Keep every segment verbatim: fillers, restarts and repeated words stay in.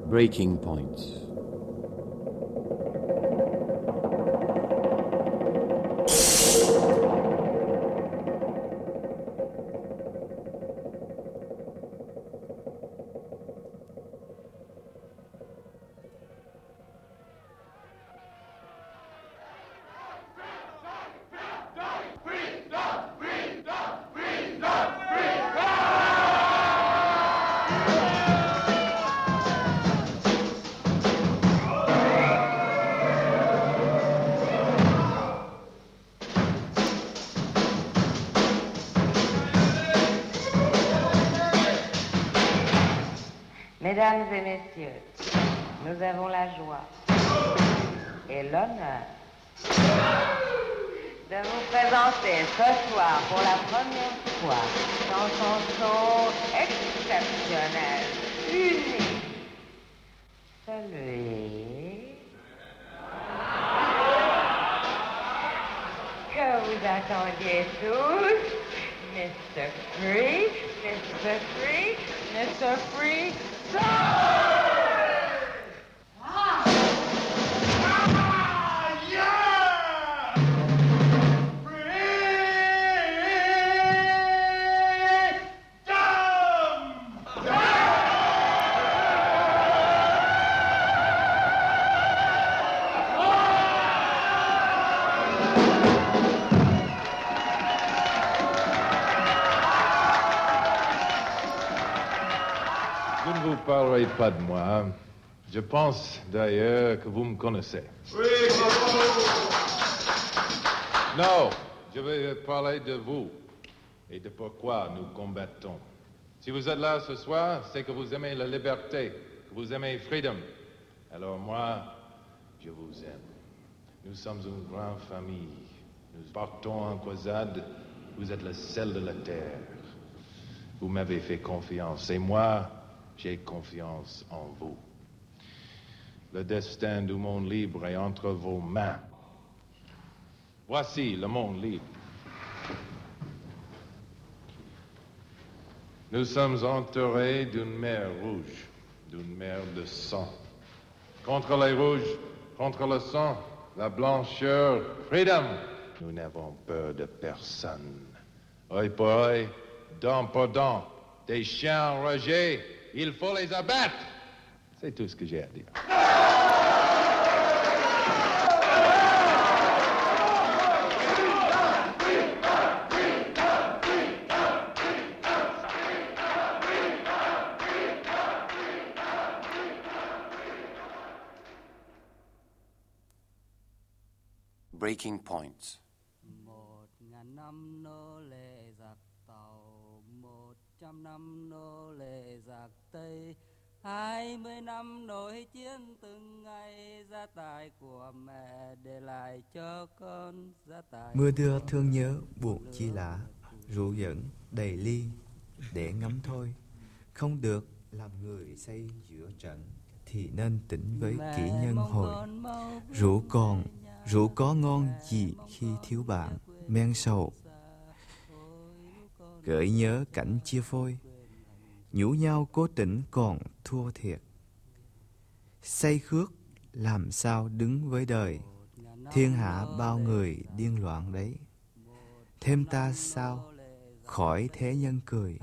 Breaking Point. Mesdames et messieurs, nous avons la joie et l'honneur de vous présenter ce soir pour la première fois dans son show exceptionnel, unique, celui que vous attendiez tous, mister Free, mister Free, mister Free. So! Ah! Ah, yeah! Freedom! Je ne vous parlerai pas de moi. Je pense d'ailleurs que vous me connaissez. Oui, bravo! Non, je vais parler de vous et de pourquoi nous combattons. Si vous êtes là ce soir, c'est que vous aimez la liberté, que vous aimez freedom. Alors moi, je vous aime. Nous sommes une grande famille. Nous partons en croisade. Vous êtes le sel de la terre. Vous m'avez fait confiance et moi, j'ai confiance en vous. Le destin du monde libre est entre vos mains. Voici le monde libre. Nous sommes entourés d'une mer rouge, d'une mer de sang. Contre les rouges, contre le sang, la blancheur, freedom. Nous n'avons peur de personne. Œil pour œil, dent pour dent, des chiens enragés, il faut les abattre. C'est tout ce que j'ai à dire. Breaking Point. Một ngàn năm nô lệ giặc Tàu, một trăm năm nô lệ giặc Tây, hai mươi năm nổi chiến từng ngày, gia tài của mẹ để lại cho con, gia tài. Mưa đưa thương nhớ buồn chi lạ, rượu dẫn đầy ly để ngắm thôi. Không được làm người say giữa trận, thì nên tỉnh với kỷ nhân hồi. Rượu còn Rượu có ngon gì khi thiếu bạn, men sầu gợi nhớ cảnh chia phôi, nhủ nhau cố tỉnh còn thua thiệt. Say khước làm sao đứng với đời, thiên hạ bao người điên loạn đấy. Thêm ta sao khỏi thế nhân cười,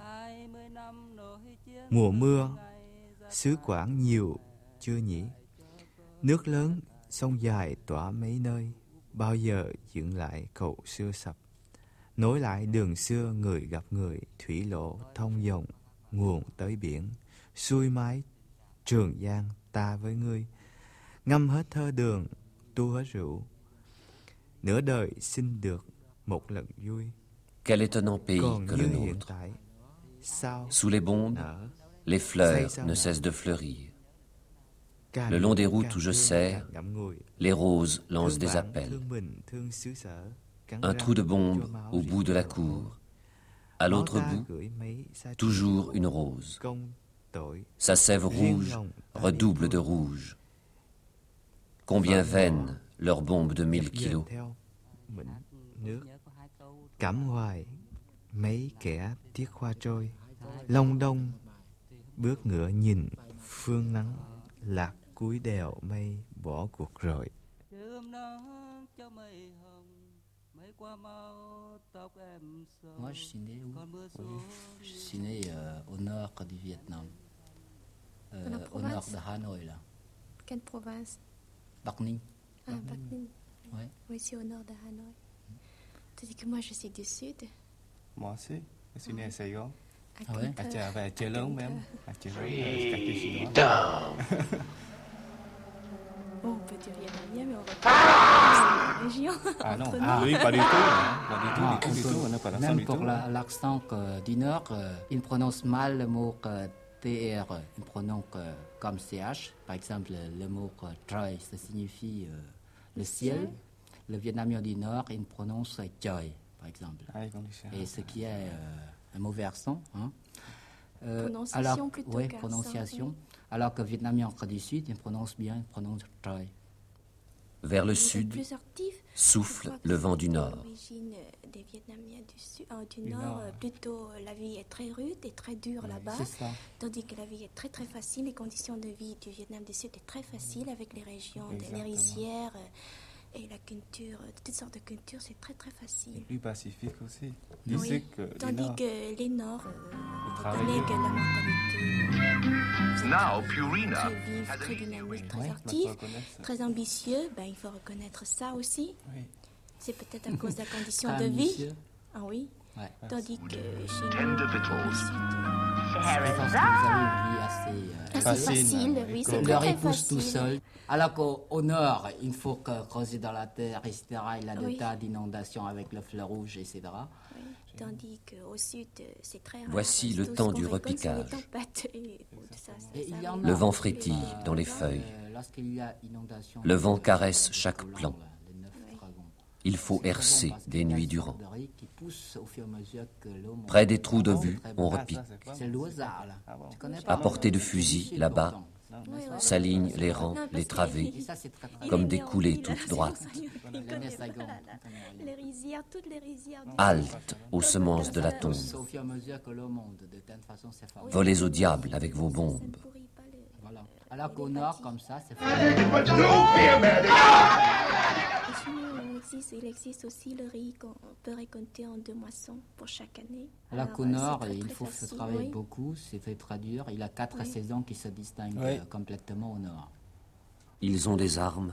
mùa mưa xứ Quảng nhiều chưa nhỉ. Nước lớn sông dài tỏa mấy nơi, bao giờ dựng lại cầu xưa sập. Nối lại đường xưa người gặp người, thủy lộ thông dòng nguồn tới biển. Xuôi mái Trường Giang ta với ngươi, ngâm hết thơ đường tu hết rượu. Nửa đời xin được một lần vui. Quel étonnant pays Còn que như le hiện nôtre. tại, sao Sous les bombes, nở, les fleurs ne cessent de fleurir. Le long des routes où je sers, les roses lancent des appels. Un trou de bombe au bout de la cour. À l'autre bout, toujours une rose. Sa sève rouge redouble de rouge. Combien vaines leurs bombes de mille kilos. Cảm hoài mấy kẻ tiếc hoa trôi, long đong bước ngựa nhìn phương nắng lạc cuối đèo mây bỏ cuộc rồi. Moi, je suis né où? Je suis né euh, au nord du Vietnam, euh, au nord de Hanoi, là. Quelle province? Bắc Ninh. Ah, Bắc Ninh. Ouais. Oui, c'est au nord de Hanoi. Tandis que moi, je suis du sud. Moi aussi, je suis né à Sài Gòn. À Ah ouais? Cần À Thơ. Chợ về Chợ Lớn même. À Chợ Lớn là cà phê chinois. Bon, on peut dire vietnamien, mais on va pas la région. Ah non, Entre ah, nous. lui pas du tout, hein. Pas du tout, Ah, du tout, du on tout, peut- on n'a pas l'accent même du pour tout. la- l'accent que du nord, euh, il prononce mal le mot que T R, il prononce euh, comme C H. Par exemple, le mot que Troy, ça signifie euh, le ciel. Le vietnamien du nord, il prononce Choi, par exemple. Ah, ils ont dit ça. Et ce qui est euh, un mauvais accent. Hein. Euh, Prononciation alors, plutôt ouais, qu'accent, prononciation. oui. Alors que le vietnamien du sud, il prononce bien, il prononce Choi. Vers le Vous êtes sud, plus actif. souffle Je crois que le vent c'est du nord. l'origine euh, des Vietnamiens du, sud, euh, du Du nord, nord. euh, plutôt euh, la vie est très rude et très dure là-bas, C'est ça. tandis que la vie est très très facile. Les conditions de vie du Vietnam du Sud est très facile avec les régions, des- les Exactement. rizières euh, et la culture, euh, toutes sortes de cultures, c'est très très facile. Et plus pacifique aussi. Du Oui. sud que du Tandis nord. que les Nords, euh, on travaillent reconnaît dur. que la mentalité euh, Now, c'est Purina très vive, has très an dynamique, très Ouais, active, faut reconnaître ça. très ambitieux. Ben, il faut reconnaître ça aussi. Oui. C'est peut-être à cause de la condition Très de vie. ambitieux. Ah oui. Ouais. Tandis que chez nous, Tender au victuals. sud, Je pense que vous avez une vie assez, euh, ah, c'est Facile, facile, hein, oui, et c'est comme- très leur très épouse tout facile. seul. Alors qu'au au nord, il faut que creuser dans la terre, et cetera. Il y a des Oui. tas d'inondations avec le fleur rouge, et cetera. Oui. Tandis qu'au sud, euh, c'est très rare. Voici le Tout ce temps qu'on du récolte, c'est les repiquage. tempêtes et tout ça, ça, Et ça il y en arrive. a. Le vent aussi, frétille euh, dans les là, feuilles. euh, Lorsqu'il y a inondation, Le vent euh, caresse les chaque collants, plan. là, les neuf dragons. Il faut C'est très bon hercer parce qu'il des y a nuits une durant. sorte de riz qui pousse au fur et à mesure que l'eau monte. Près des trous de Ah bon, vue, très on bon. repique. Ah, ça, c'est pas C'est bon. l'oisard, là. Ah bon. Tu connais À pas? À portée de C'est fusil, difficile là-bas, pourtant. Oui, oui. s'alignent les rangs, Non, parce les que- travées, Et ça, c'est très, très comme Les des néons, coulées oui, là, toutes c'est droites. pour ça, il Les connaît pas, Saïgon, là, là. on connaît rien. Les rizières, toutes les rizières. du- halte aux semences de la tombe. Au fur et à mesure que l'eau monte, de telle façon, c'est fort. Volez au diable avec vos Ça, ça ne bombes. pourrit pas le- Voilà. Alors qu'au nord, comme ça, c'est fort. Et chez nous, il existe, il existe aussi le riz qu'on peut récolter en deux moissons pour chaque année. Alors Alors, qu'au euh, c'est nord, très, il très faut facile, travailler oui. beaucoup, c'est très très dur. Il y a quatre Oui. saisons qui se distinguent Oui. euh, complètement au nord. Ils ont des armes.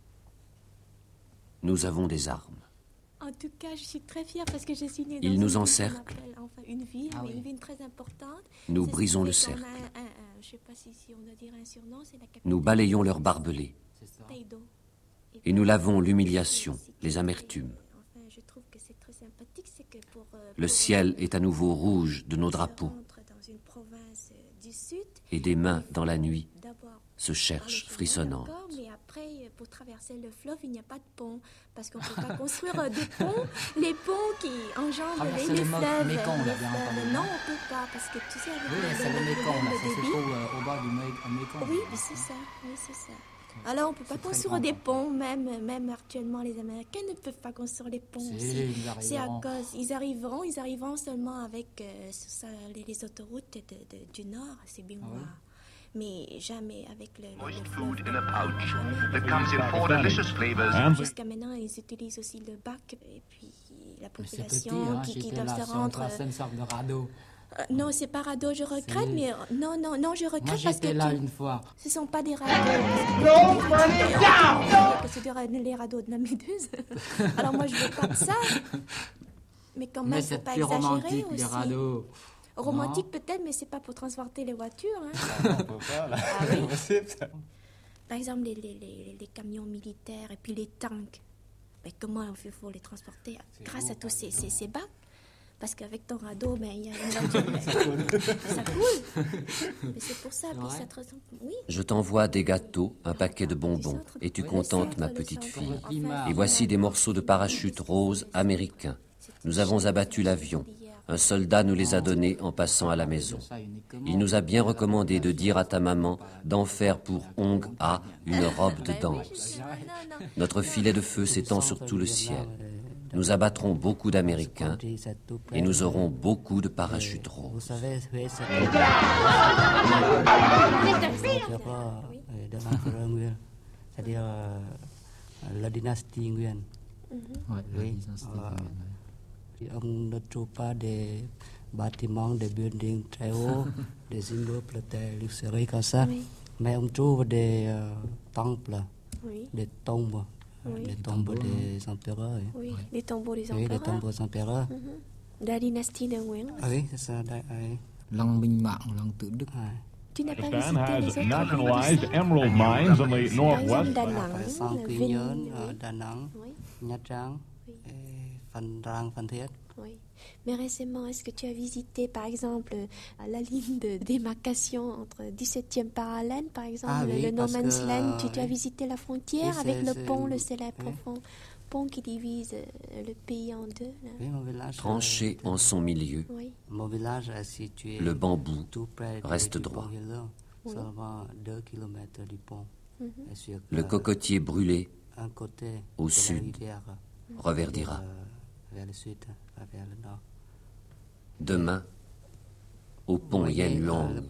Nous avons des armes. En tout cas, je suis très fière parce que je suis née dans Ils une nous ville qu'on encerclent. appelle, enfin, une ville, Ah mais oui. une ville très importante. Nous C'est ce brisons qui le fait qu'on cercle. a un- un- un- je sais pas si, si on doit dire un surnom, c'est la capitale. Nous balayons leurs barbelés. C'est ça. Taïdo. Et nous lavons l'humiliation, les amertumes. Enfin, je trouve que c'est très sympathique, c'est que pour, euh, Le pour- ciel est à nouveau rouge de nos je drapeaux. rentre dans une province euh, du sud, Et des mains dans la nuit d'abord se par le cherchent chemin, frissonnantes. d'accord, mais après, euh, pour traverser le fleuve, il n'y a pas de pont, parce qu'on ne peut pas construire euh, des ponts, les ponts qui enjambent Traverser les, les le Mo- fleuves. Mékong, là, les bien fleuves. entendu, Non, non on ne peut pas, parce que tu sais, avec Oui, le, c'est le Mékong, là. le Ça se débit, trouve euh, au bas du Mé- au Mékong. oui, mais c'est ça, oui, c'est ça. Alors, on ne peut pas C'est très construire grand, des hein. ponts, même, même actuellement, les Américains ne peuvent pas construire les ponts Si, aussi. ils C'est à arriveront. cause, ils arriveront, ils arriveront seulement avec euh, sur ça, les, les autoroutes de, de- du Nord, c'est bien Ah moi. ouais. Mais jamais avec le, le, Moist le food fleuve. in a pouch Jamais. that comes in four delicious flavors. Jusqu'à maintenant, ils utilisent aussi le bac et puis la Mais c'est petit, population hein. qui, qui J'étais doivent là, se sur rendre. c'est une sorte de radeau. Euh, non, c'est pas radeau, je regrette, C'est- mais euh, non, non, non, je regrette Moi, parce que j'étais là tu- une fois. ce sont pas des radeaux. No money down. C'est des ra- les radeaux de la Méduse. Alors moi, je veux pas de ça. Mais quand même, Mais faut c'est pas plus exagérer romantique, aussi. les radeaux. Romantique peut-être, mais c'est pas pour transporter les voitures. Hein. Ah, on peut pas, là. Ah oui. C'est impossible, ça. Par exemple, les, les, les, les camions militaires et puis les tanks. Mais comment il faut les transporter grâce à tous ces, ces, ces bacs? Parce qu'avec ton radeau, ben, il y a une voiture. mais ça coule. Mais c'est pour ça. Puis ça te ressemble. Oui. Je t'envoie des gâteaux, un paquet de bonbons, et tu contentes ma petite fille. Et voici des morceaux de parachute rose américains. Nous avons abattu l'avion. Un soldat nous les a donnés en passant à la maison. Il nous a bien recommandé de dire à ta maman d'en faire pour Hong A une robe de danse. Notre filet de feu s'étend sur tout le ciel. Nous abattrons beaucoup d'Américains et nous aurons beaucoup de parachutes Vous roses. savez, Huế, c'est de l'empereur Nguyen, c'est-à-dire euh, la dynastie Nguyen. Mm-hmm. Ouais, la oui. dynastie euh, Nguyen. On ne trouve pas des bâtiments, des buildings très hauts, des immeubles très luxueux comme ça, oui. Mais on trouve des euh, temples, oui. Des tombes, oui. Des tombeaux des empereurs. Oui, oui. Oui. Les tombeaux des empereurs. Oui, les tombeaux des empereurs. Mm-hmm. De la dynastie de Nguyen. Ah oui, c'est ça. Oui. Lăng Minh Mạng, Lăng Tự Đức. Ah. Tu n'as pas Pakistan visité has les autres nationalized emerald mines in the northwest. Par exemple, Quy Nhơn, Đà Nẵng, Nha Trang, Phan Rang, Phan Thiết. Oui. Mais récemment, est-ce que tu as visité, par exemple, la ligne de démarcation entre dix-septième parallèle, par exemple, ah, oui, le No Man's que, Land, tu, oui. tu as visité la frontière oui, avec le pont, le célèbre oui. pont, pont qui divise le pays en deux. Là. Oui, mon village, Tranché euh, en son milieu, oui. Mon village est situé le bambou tout près reste du droit. Pont Hill, oui. Seulement deux kilomètres du pont. Mm-hmm. Sur, le cocotier brûlé un côté au sud rivière, reverdira. Vers, vers le sud, vers le nord. Demain, au pont Yen Long,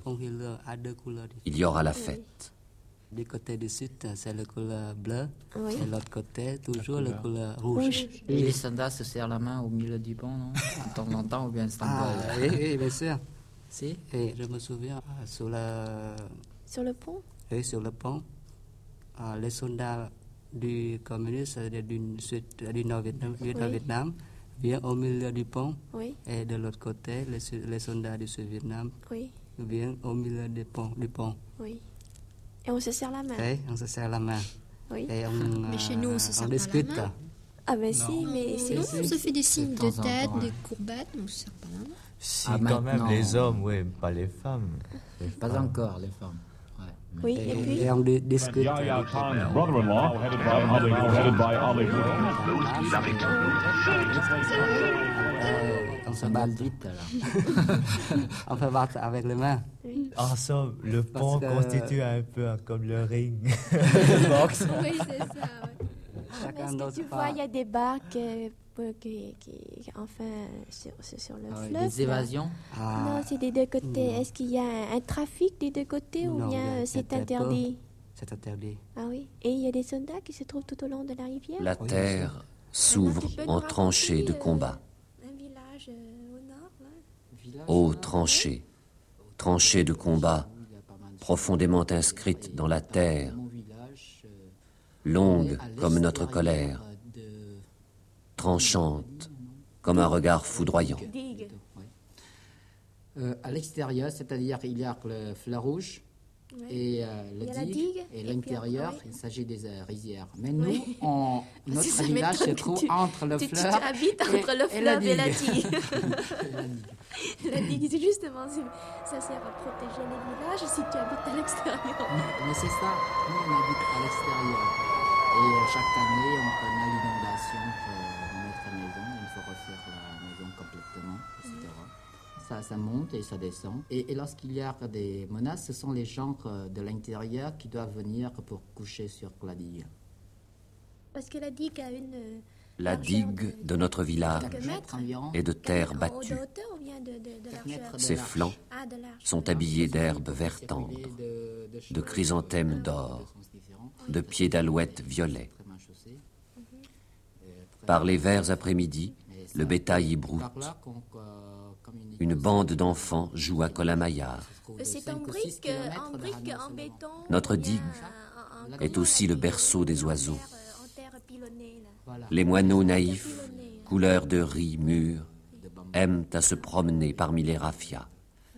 il y aura la fête. Du côté du sud, c'est la couleur bleue, oui. Et l'autre côté, toujours la couleur rouge. rouge. Et les soldats se serrent la main au milieu du pont, non? De temps en temps, ou bien c'est ah, oui, oui, bien sûr. Si? Et je me souviens, sur le... Sur le pont? Oui, sur le pont, les soldats du communiste du, du, du Nord-Vietnam, du oui. Nord-Vietnam vient au milieu du pont, oui. Et de l'autre côté, les, les soldats du Sud-Vietnam oui. viennent au milieu du pont. Du pont. Oui. Et on se serre la main. Oui, on se serre la main. Oui. Et on, mais euh, chez nous, on se serre on pas discute. la main. Ah ben non. si, mais c'est... Non, on se fait des signes de tête, des courbettes, mais on se serre pas la main. Si, ah, quand même, les hommes, oui, pas les femmes. Les pas femmes. Encore, les femmes. Ouais. Oui, et, et puis et on discute. Yahya Khan's brother-in-law, headed by Ali, headed by Ali. On se bat vite, là. On fait battre avec les mains. En somme, le pont que... constitue un peu comme le ring. Boxe. Oui, c'est ça. Ouais. Est-ce que tu vois, il y a des barques euh, qui, qui, enfin, sur, sur le ah, fleuve. Des évasions ah, Non, c'est des deux côtés. Non. Est-ce qu'il y a un, un trafic des deux côtés non, ou bien c'est interdit? C'est interdit. Ah oui. Et il y a des soldats qui se trouvent tout au long de la rivière? La terre s'ouvre en tranchées de combat. Un village euh, au nord, là. Ô tranchées, tranchées de combat, profondément inscrites dans la terre, longue comme notre colère, tranchante comme un regard foudroyant. Euh, à l'extérieur, c'est-à-dire il y a le fleuve rouge oui. et euh, le digue, digue, et, et l'intérieur, oui. Il s'agit des euh, rizières. Mais nous, oui. on, notre ça village se trouve tu, entre le tu, fleuve tu, tu habites entre et, le fleuve et, et la digue. la digue. La digue, c'est justement, ça sert à protéger les villages si tu habites à l'extérieur. Mais, mais c'est ça, nous on habite à l'extérieur. Et euh, chaque année, on connaît l'inondation de notre maison. Il faut refaire la maison complètement, et cetera. Mm. Ça, ça monte et ça descend. Et, et lorsqu'il y a des menaces, ce sont les gens de l'intérieur qui doivent venir pour coucher sur la digue. Parce que la digue a une... La digue de notre village est de terre battue. Ses flancs sont habillés d'herbes vert tendre, de chrysanthèmes d'or, de pieds d'alouettes violets. Par les verts après-midi, le bétail y broute. Une bande d'enfants joue à colamaillard. C'est en briques, en briques, en béton. Notre digue est aussi le berceau des oiseaux. Les moineaux naïfs, couleur de riz mûr, aiment à se promener parmi les raffias.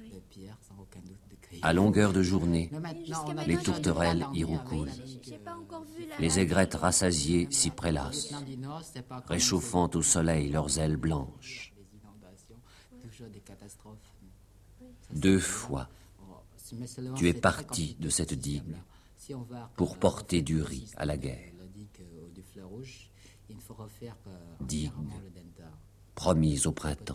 À longueur de journée, les tourterelles y roucoulent. Les aigrettes rassasiées s'y prélassent, réchauffant au soleil leurs ailes blanches. Deux fois, tu es parti de cette digue pour porter du riz à la guerre. Digue promise au printemps.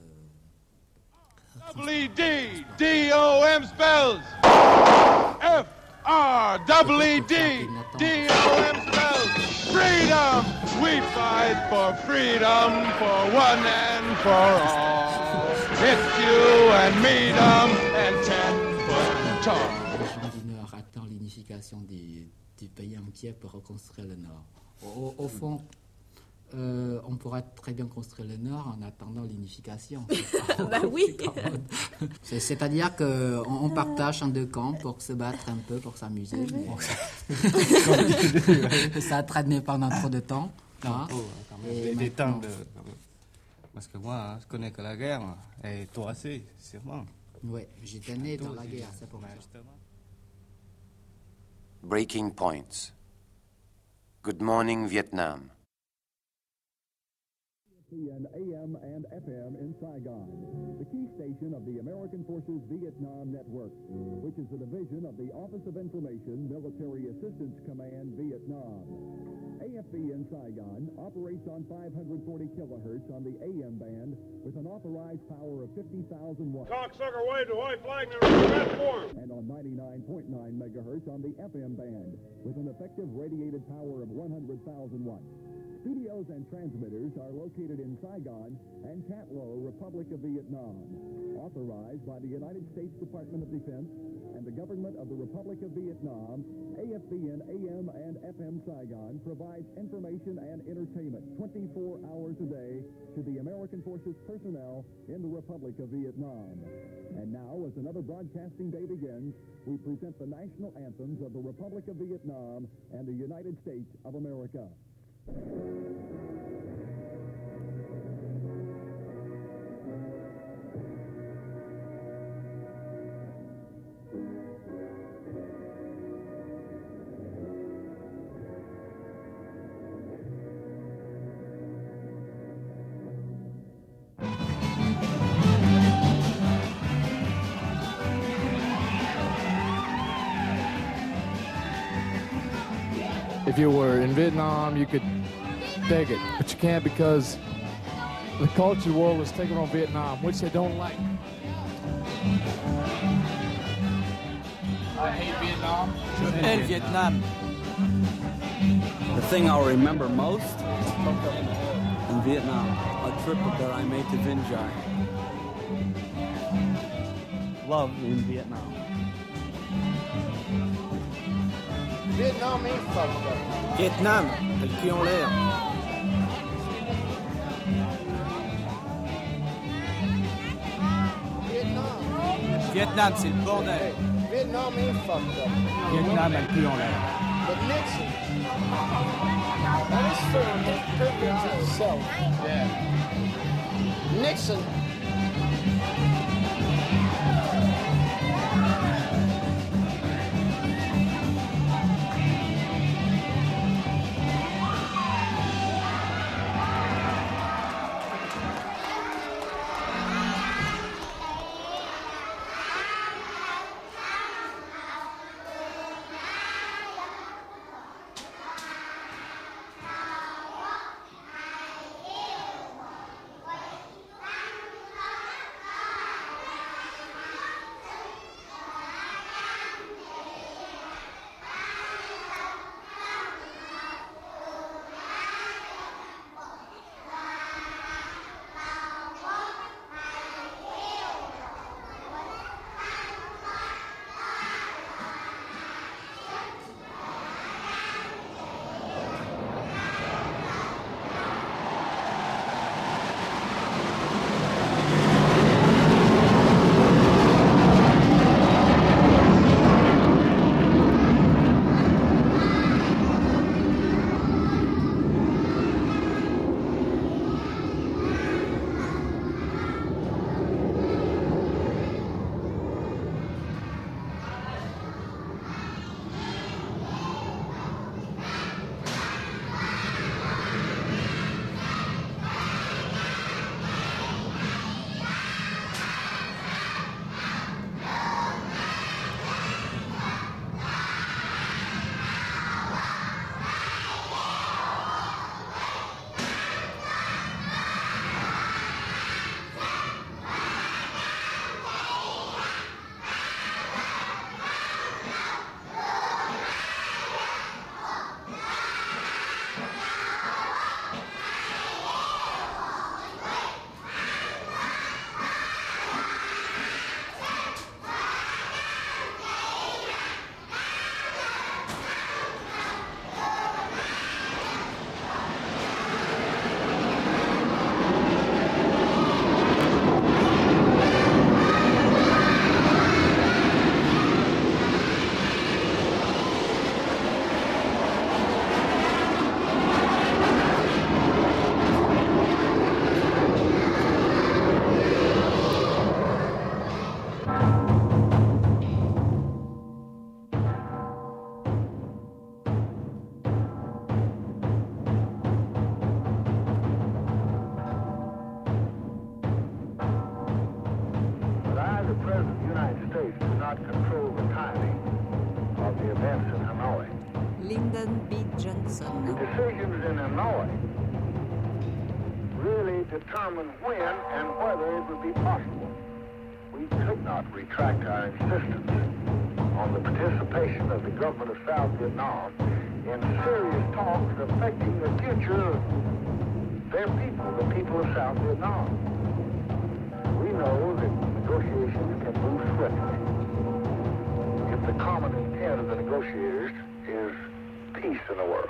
W D D O M spells F R W D D O M spells freedom. We fight for freedom for one and for all. It's you and me, and ten foot tall. attend l'unification l'unification du, du pays entier pour reconstruire le Nord. Au, au fond, euh, on pourrait très bien construire le Nord en attendant l'unification. Bah oui. C'est, c'est-à-dire qu'on on partage en deux camps pour se battre un peu, pour s'amuser. Mais ça traîne pendant trop de temps. Hein. Oh, des, des temps de... Parce que moi, hein, je connais que la guerre, et toi aussi, sûrement. Oui, j'étais né dans la guerre, c'est pour ça. Breaking points. Good morning, Vietnam. A M and F M in Saigon, the key station of the American Forces Vietnam Network, which is a division of the Office of Information Military Assistance Command Vietnam. A F V in Saigon operates on five hundred forty kilohertz on the A M band with an authorized power of fifty thousand watts. Cocksucker wave to white flag platform. And on ninety-nine point nine megahertz on the F M band with an effective radiated power of one hundred thousand watts. Studios and transmitters are located in Saigon and Cat Lo, Republic of Vietnam. Authorized by the United States Department of Defense and the government of the Republic of Vietnam, A F V N A M and F M Saigon provides information and entertainment twenty-four hours a day to the American Forces personnel in the Republic of Vietnam. And now, as another broadcasting day begins, we present the national anthems of the Republic of Vietnam and the United States of America. If you were in Vietnam, you could take it, but you can't because the culture war was taken on Vietnam, which they don't like. I hate Vietnam. Je hate Vietnam. The thing I'll remember most in Vietnam, a trip that I made to Vientiane. Love in Vietnam. Vietnam means fucked up. Vietnam, le cul en l'air. Vietnam. Vietnam, c'est le bordel. Vietnam means fucked up. Vietnam, le cul en l'air. But Nixon, that is for his privilege himself. Yeah. Nixon. United States do not control the timing of the events in Hanoi. Lyndon B. Johnson. The decisions in Hanoi really determine when and whether it would be possible. We could not retract our insistence on the participation of the government of South Vietnam in serious talks affecting the future of their people, the people of South Vietnam. We know that negotiations can move swiftly if the common intent of the negotiators is peace in the world.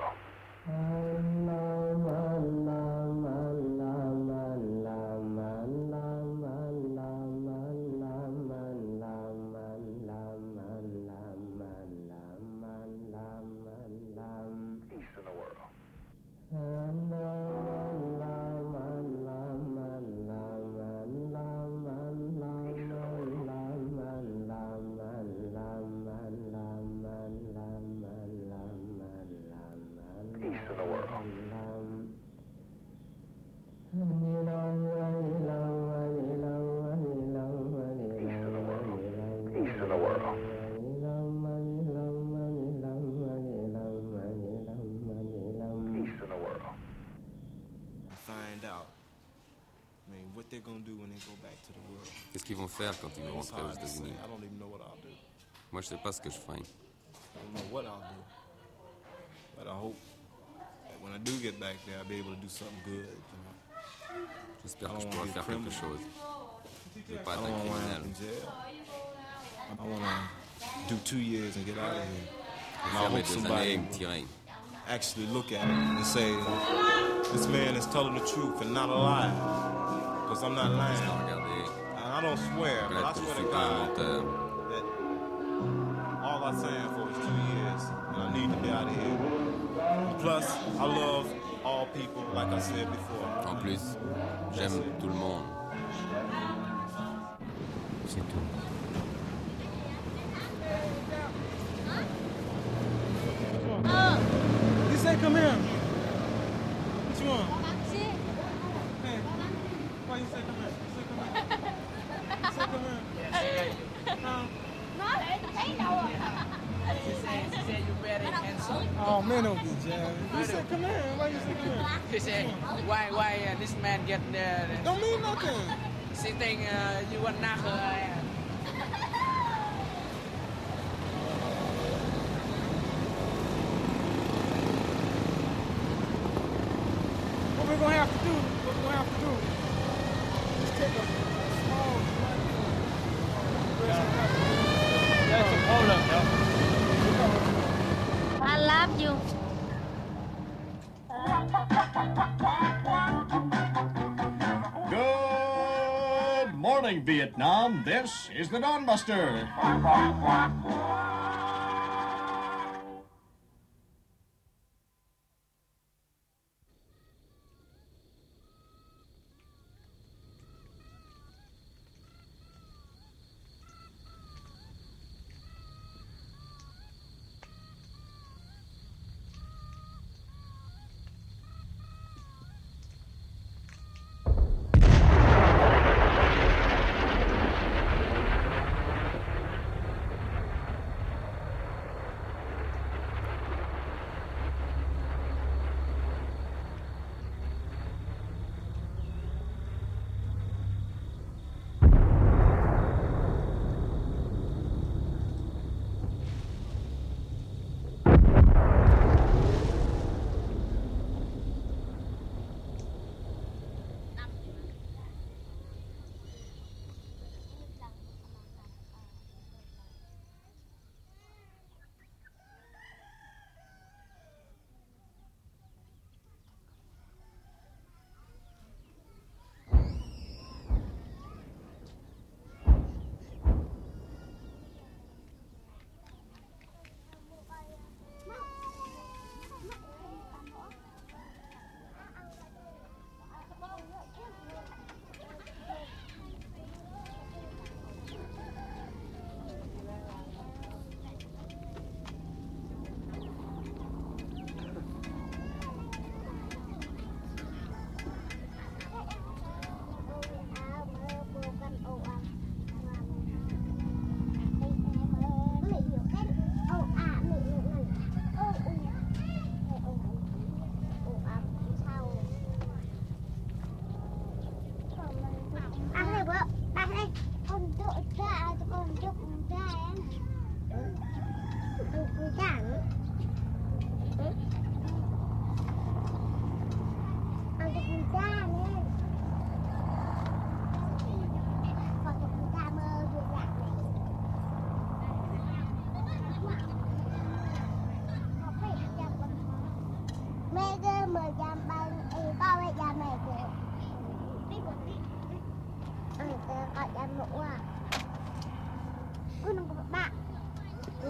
Qu'est-ce qu'ils vont faire quand ils vont rentrer aux États-Unis? Moi, je sais pas ce que je ferai. J'espère que je pourrai faire quelque chose. Je ne veux pas être un criminel. Faire mes deux années et me tirer. Actually look at it and say, this man is telling the truth and not a lie. Because I'm not lying. And I don't swear, but I swear to God that all I'm saying for is two years and I need to be out of here. And plus, I love all people, like I said before. En plus, j'aime tout le monde. C'est tout. Uh, you say come here. What you want? Hey, why you say come here? You say come here. You say come here. Um, Nó để thấy đâu à. She said, she said you're very handsome. Oh man, don't be jealous. You said come here. Why you say come here? She said, why, why uh, this man get there? Don't mean nothing. She think uh, you want knock her ass. What we're gonna have to do? What we're gonna have to do? Just take a small. Hold up, yo. I love you. Good morning, Vietnam. This is the Dawn Buster.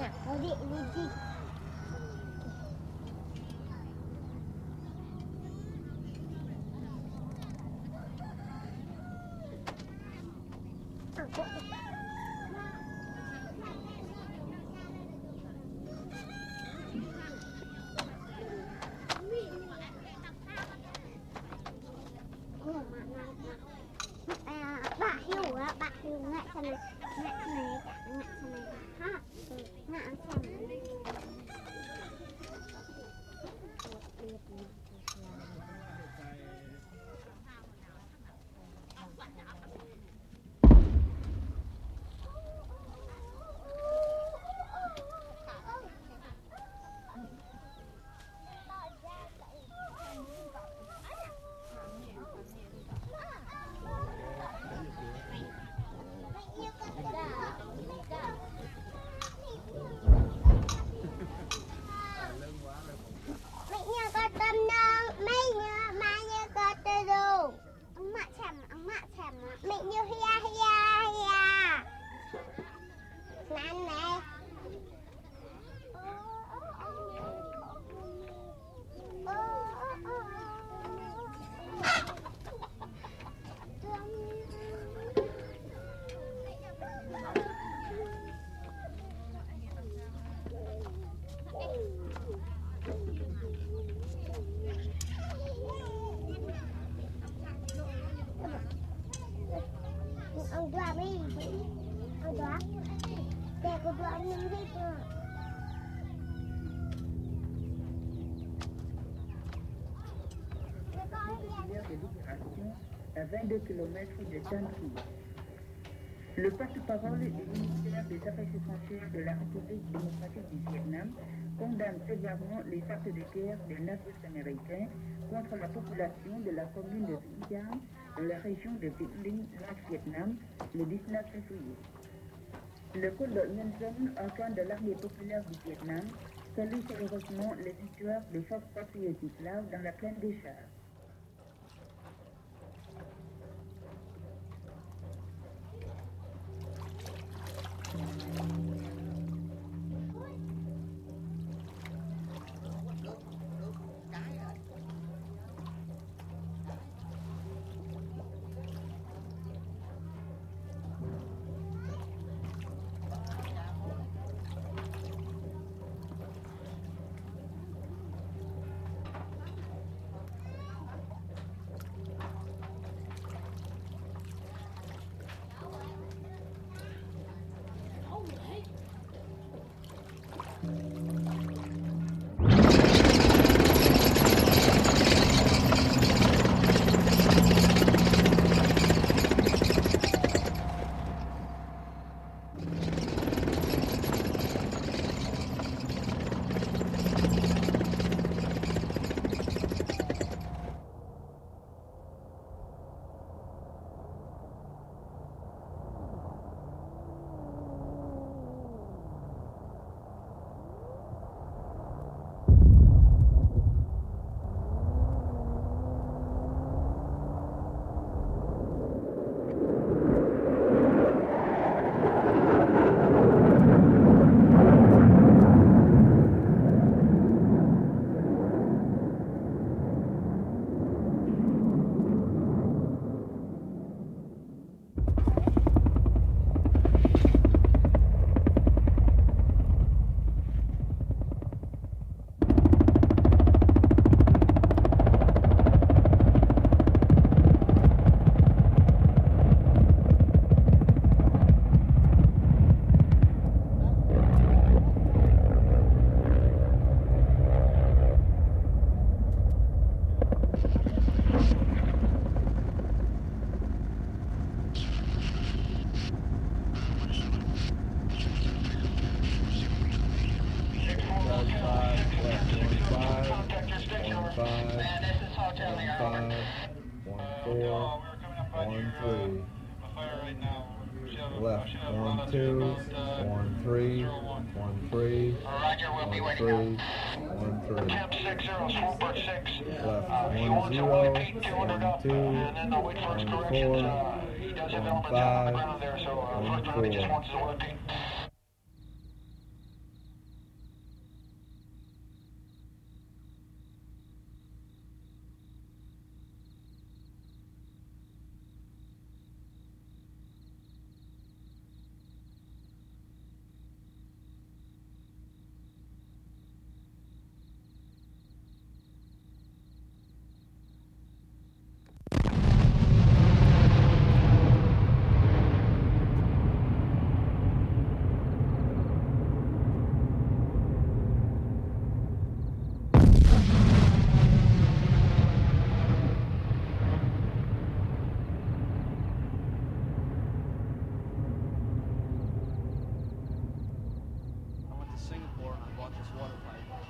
À vingt-deux kilomètres de Danquille. Le porte-parole du ministère des Affaires étrangères de la République démocratique du Vietnam condamne sévèrement les actes de guerre des nazis américains contre la population de la commune de Vinh Giang, dans la région de Vĩnh Linh, Nord-Vietnam, le dix-neuf février. Le colonel Nhân Dân, organe de l'armée populaire du Vietnam, salue chaleureusement les victoires des forces patriotiques là dans la plaine des Chars. Left, one, two, one, three, one, three, one, three, one, three. Left, one, zero, one, two, one, four, one, five, one, four.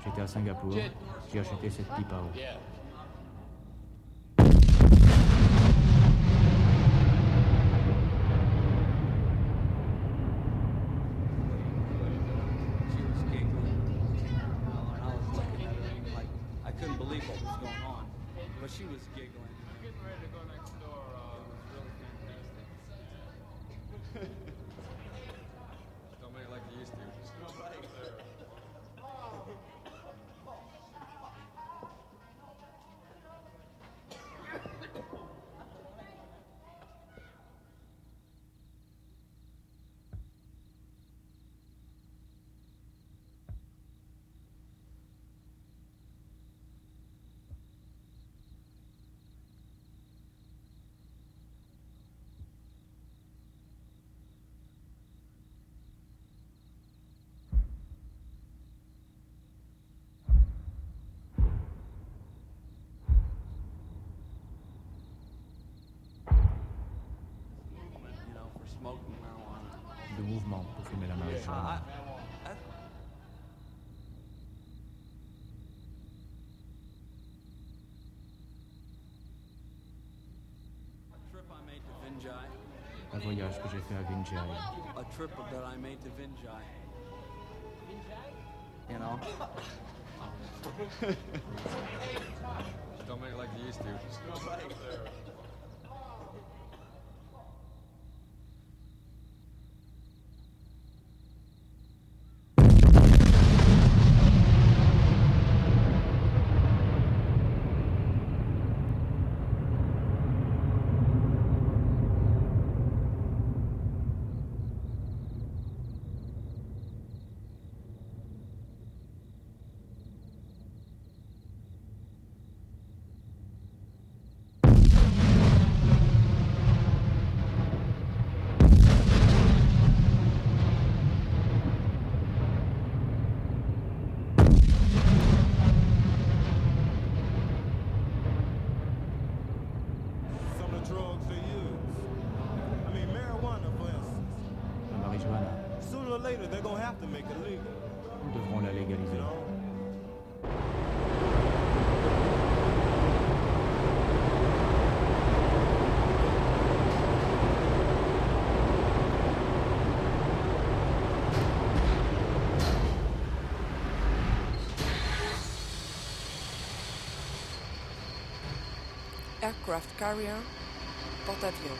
J'étais à Singapour, j'ai acheté cette pipe à eau. I couldn't believe what was going on, but she was giggling. I'm getting ready to go next door. Uh, it was really fantastic. Don't make it like you used to. De mouvement pour fumer la marijuana. Un voyage que j'ai fait à Vinjai. A trip that I made to Vinjai. You know? Don't make it like you used to. Nous devrons la légaliser. Aircraft carrier, porte-avions.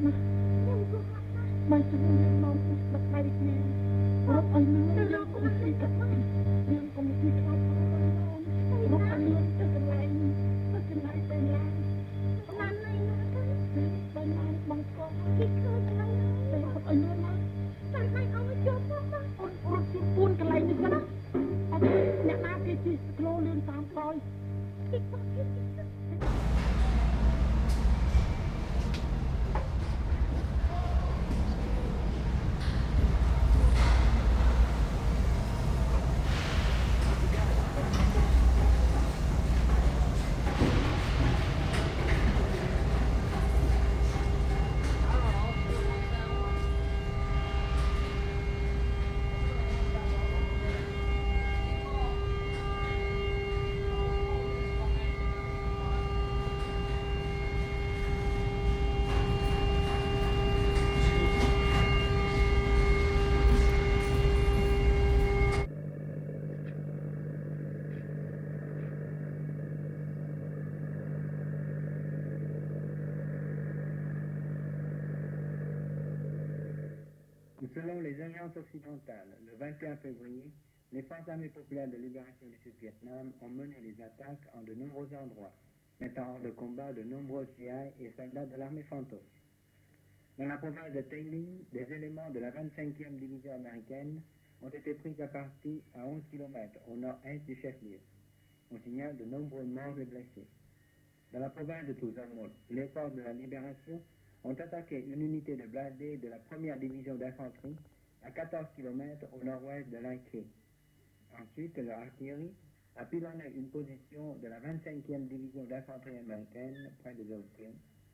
Selon les alliances occidentales, le vingt et un février, les forces armées populaires de libération du Sud-Vietnam ont mené les attaques en de nombreux endroits, mettant hors de combat de nombreux G I et soldats de l'armée fantôme. Dans la province de Tay Linh, des éléments de la vingt-cinquième division américaine ont été pris à partie à onze kilomètres au nord-est du chef-lieu. On signale de nombreux morts et blessés. Dans la province de Tu Son, les forces de la libération ont attaqué une unité de blindés de la première division d'infanterie à quatorze kilomètres au nord-ouest de Lai Khe. Ensuite, leur artillerie a pilonné une position de la vingt-cinquième division d'infanterie américaine près de Zhou.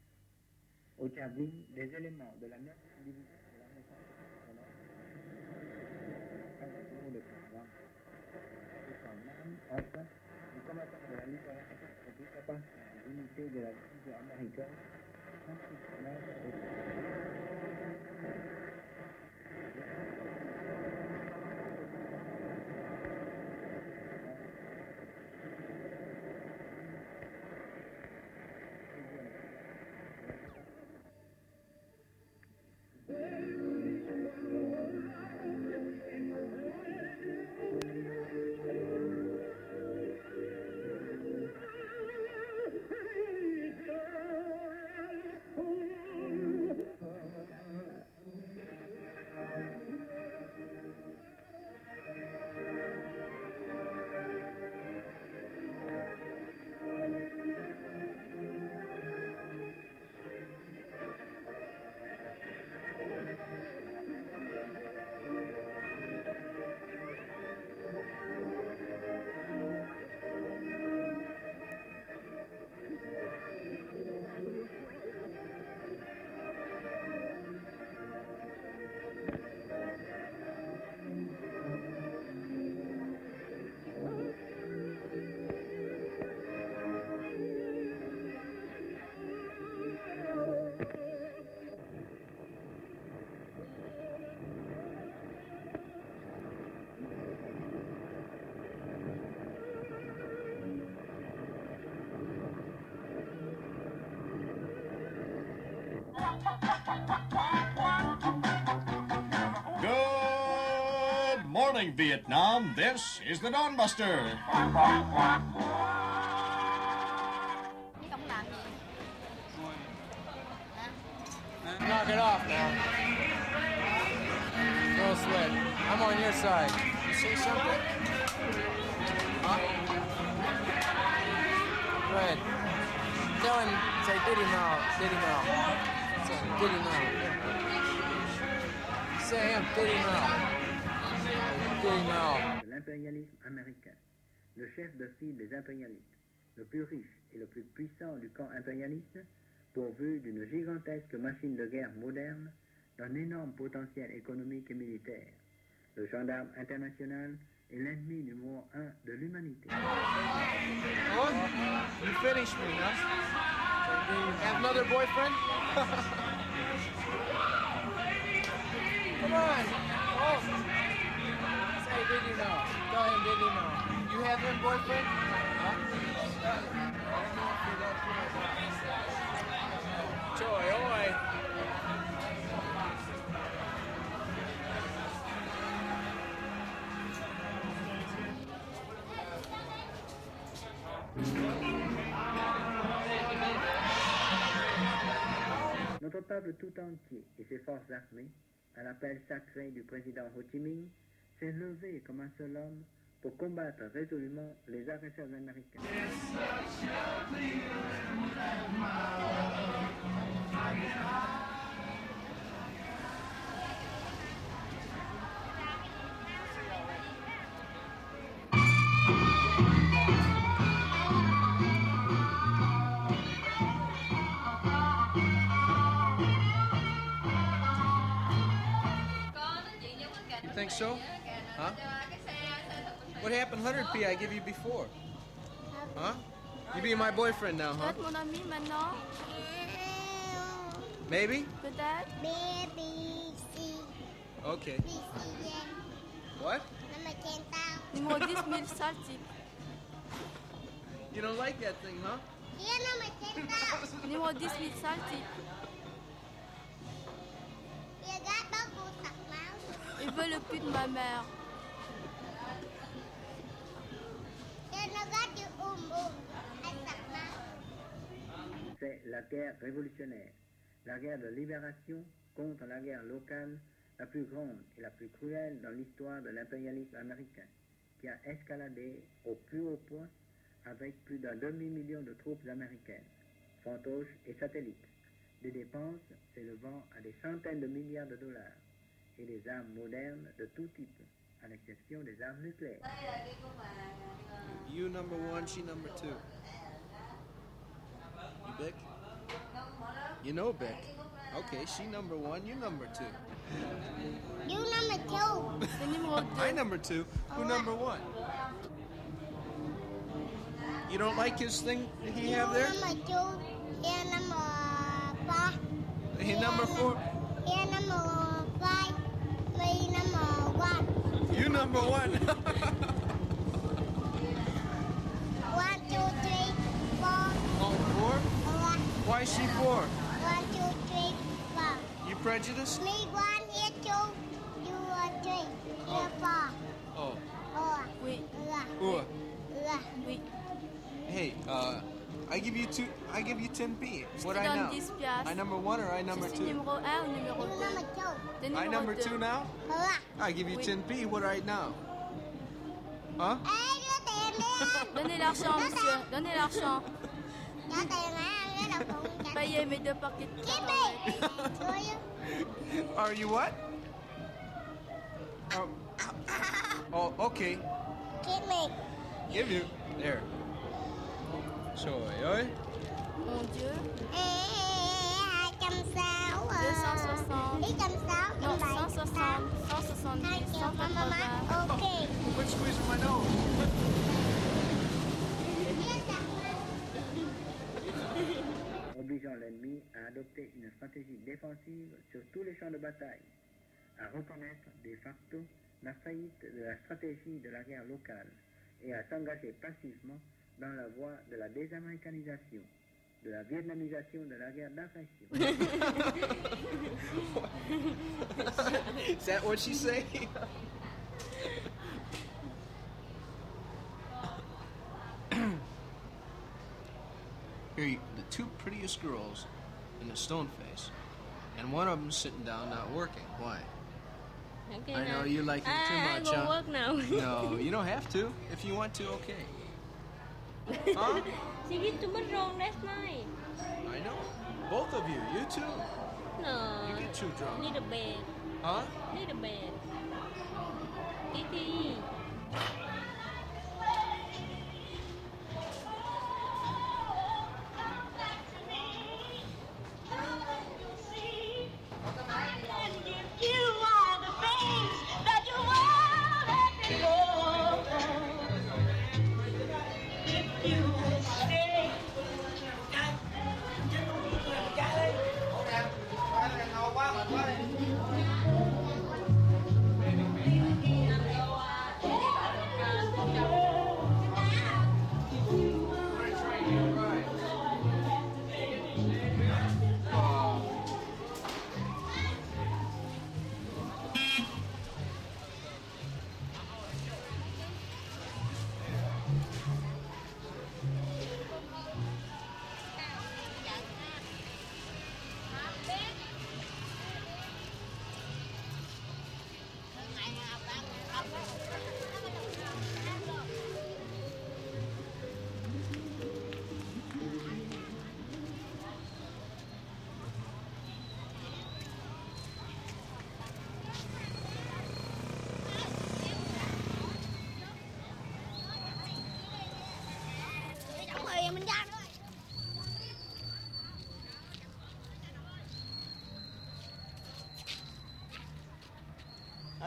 Au Tchad, des éléments de la neuvième division de l'armée française près de Zhou de Canada. Enfin, les combattants de la libération ont pris à partie des unités de la division américaine. Good morning, Vietnam. This is the Dawn Buster. Knock it off now. No sweat. I'm on your side. You see something? Huh? Go ahead. Tell him, say Diddy now, Diddy now. Say Diddy now. Say him, Diddy now. Diddy now. De l'impérialisme américain, le chef de file des impérialistes, le plus riche et le plus puissant du camp impérialiste, pourvu d'une gigantesque machine de guerre moderne, d'un énorme potentiel économique et militaire. Le gendarme international est l'ennemi numéro un de l'humanité. Oh, you finished me, huh? You have another boyfriend? Come on. Oh. Say, did you know? Tell him, did you know? You have him boyfriend? Huh? I don't know if you're that good. Joy, oi. Notre peuple tout entier et ses forces armées, à l'appel sacré du président Ho Chi Minh, s'est levé comme un seul homme pour combattre résolument les agresseurs américains. You think so? Huh? What happened one hundred P I give you before? Huh? You be my boyfriend now, huh? Mon ami maintenant. Maybe? Peut-être. Baby, si. Okay. What? Numéro dix mille Celtic. You don't like that thing, huh? Numéro dix mille Celtic. Il veut le put de ma mère. C'est la guerre révolutionnaire, la guerre de libération contre la guerre locale la plus grande et la plus cruelle dans l'histoire de l'impérialisme américain, qui a escaladé au plus haut point avec plus d'un demi-million de troupes américaines, fantoches et satellites, des dépenses s'élevant à des centaines de milliards de dollars, et des armes modernes de tout type, à l'exception des armes nucléaires. You number one, she number two. You Bick? You know Bick. Okay, she number one, you number two. You number two. I number two. Who number one? You don't like his thing that he have there? Number two. He number four. He number four? He number five. Me number one. You number one. One, two, three, four. Oh, four? Four. Why is she four? One, two, three, four. You prejudiced? Me one, here two, you are three, here four. Oh. Four. Oui. Four. Oui. Hey, uh, I give you two. I give you ten P. What I donne now? dix piastres. I number one or I number Je suis two? numéro un ou numéro You deux? number two. T'es I numéro number deux. two now? I give you Oui. ten P. What right now? Huh? Donnez l'argent, monsieur. Donnez l'argent. Payez mes deux paquets de cigarettes. Are you what? Oh, oh okay. Give me. Give you. There. Soy, oi. Mon Dieu. Trăm sáu. deux cent soixante. Ý trăm sáu. Non, cent soixante, cent soixante-dix, cent quatre-vingts. Ok. Quit squeezing my nose. Obligeant l'ennemi à adopter une stratégie défensive sur tous les champs de bataille, à reconnaître de facto la faillite de la stratégie de la guerre locale et à s'engager passivement dans la voie de la désaméricanisation, de la vietnamisation de la guerre d'agression. Is that what she say? Here, you, the two prettiest girls in the stone face, and one of them sitting down not working. Why? Okay, I know now. you like it too I, much, I go huh? work now. No, you don't have to. If you want to, okay. Huh? She get too much wrong last night. I know. Both of you. You too. No. You get too drunk. Need a bed. Huh? Need a bed. Kiki. Hãy subscribe cho kênh Ghiền Mì Gõ để không bỏ lỡ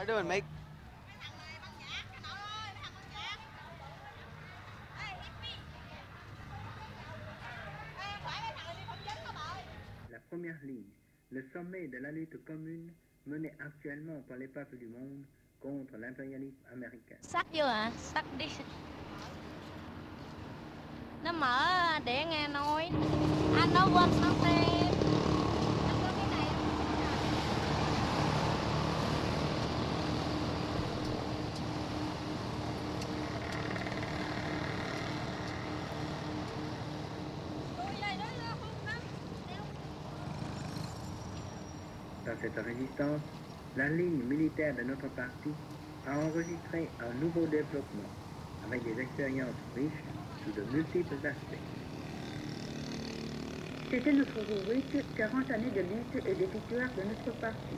you doing, mate? La première ligne, le sommet de la lutte commune menée actuellement par les peuples du monde contre l'impérialisme américain. Sắc chưa ạ? À? Sắc đi. Nó mở để nghe nói. Anh nói quên xong đi. Anh có cái này. Dans cette résistance, la ligne militaire de notre parti a enregistré un nouveau développement avec des expériences riches sous de multiples aspects. C'était notre rubrique quarante années de lutte et des victoires de notre parti.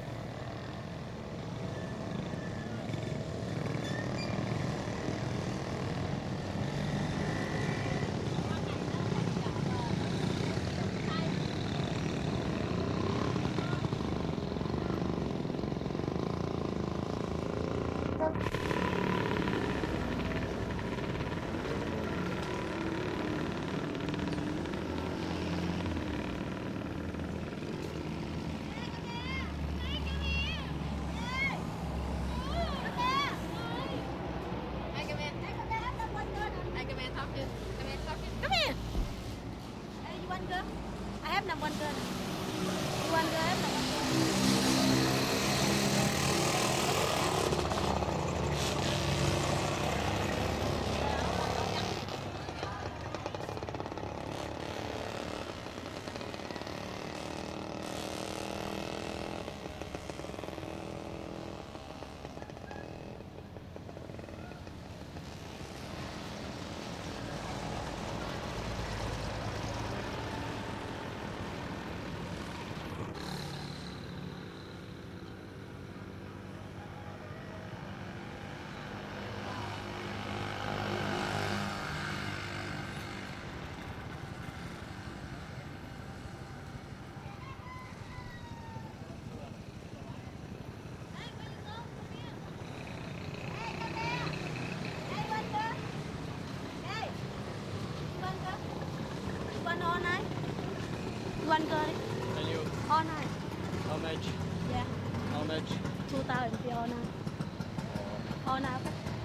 One girl. And you? All night. How much? Yeah. How much? Two thousand for all night. All night.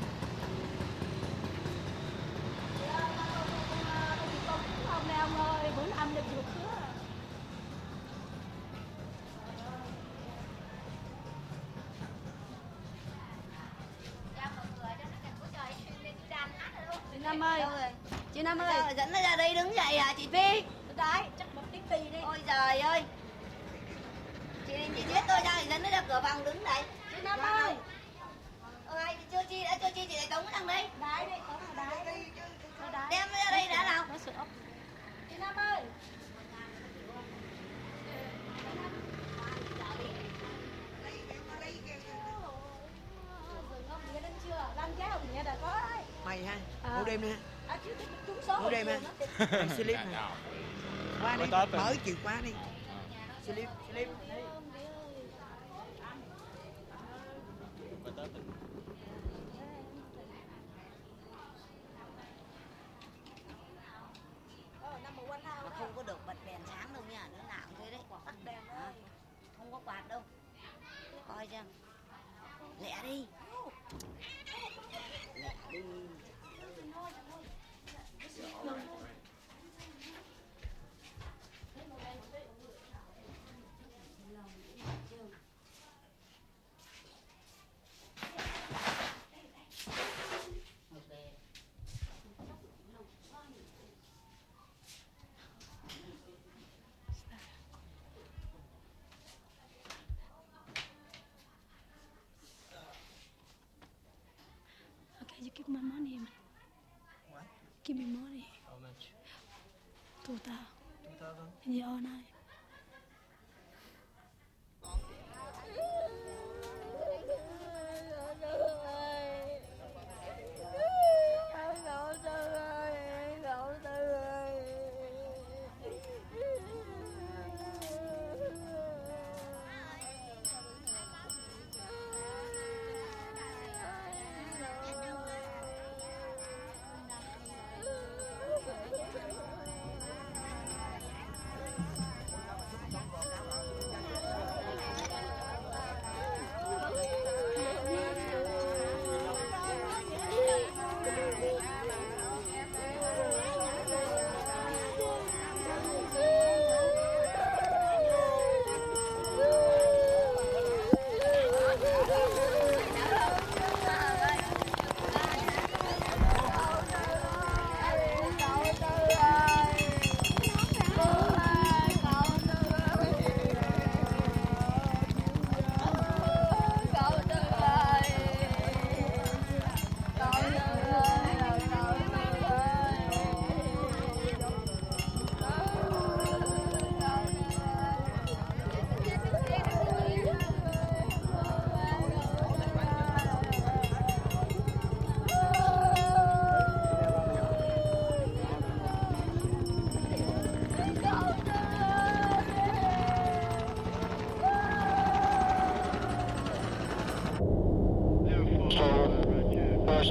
Hôm nay ông ơi, bữa âm lịch được chưa? Chị Năm ơi, chị Năm ơi, dẫn nó ra đây đứng dậy à chị Phi? Đấy, chắc một tiếng tì đi. Ôi trời ơi. Chị chị biết tôi ra thì dẫn nó ra cửa phòng đứng đấy. Chị Năm ơi. Ờ ai chưa chi đã chưa chi chị lại tống nó thằng đây. Đấy đi, tống thằng đấy đi. Đem nó ra đây đã nào. Nó sửa. Chị Năm ơi. Mày ha, ngủ đêm nè. Ngủ Ngủ đêm ha. Anh slip nè. Qua đi, mở chìa khóa đi. Slip, slip. Không có được bật đèn sáng đâu nha, đứa nào cũng thế đấy. Tắt đèn thôi. Không có quạt đâu. Coi xem. Lẹ đi. Lẹ đi. Okay, you keep my money, man. What? Give me money. How much? Two thousand. Two thousand? Yeah, all night.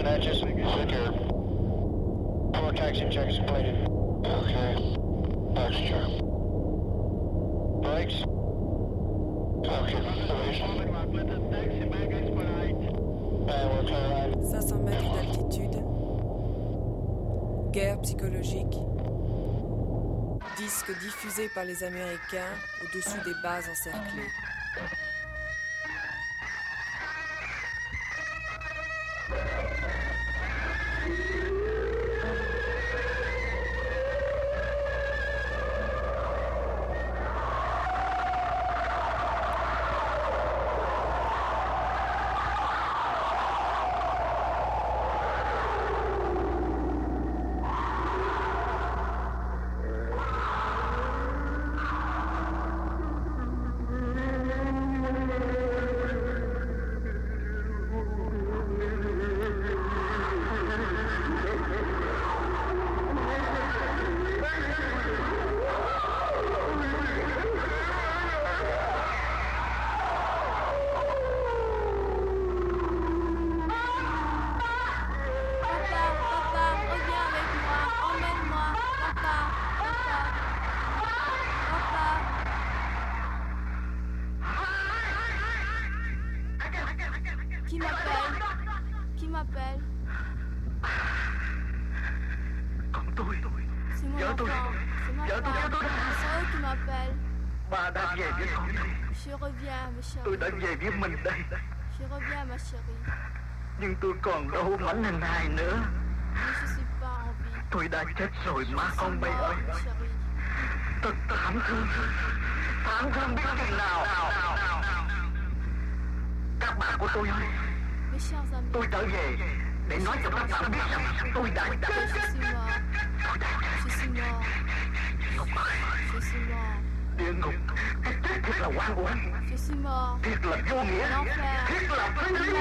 Natchez, secure. Four taxi checks completed. Okay. Extra. Brakes. Okay. cinq cents mètres d'altitude. Guerre psychologique. Disque diffusé par les Américains au-dessus des bases encerclées. Tôi đã về với mình đây. Nhưng tôi còn đâu mảnh hình hài nữa. Tôi đã chết rồi má con bay ơi. Thật thảm thương. Thảm thương biết chừng nào. Các bạn của tôi ơi. Tôi trở về để nói cho các bạn biết rằng tôi đã chết. Tôi đã chết. Ngọc ơi. Địa ngục. Cái chết thiệt là oan uổng. Thiệt là vô nghĩa. Thiệt là phi lý.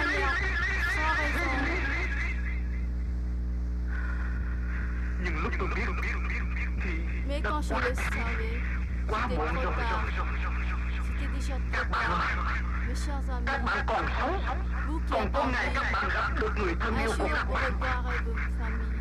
Nhưng lúc tôi biết thì Mais quand je le savais, c'était trop tard. C'était déjà trop tard. Mes chers amis, vous qui attendez un jour pour revoir vos familles.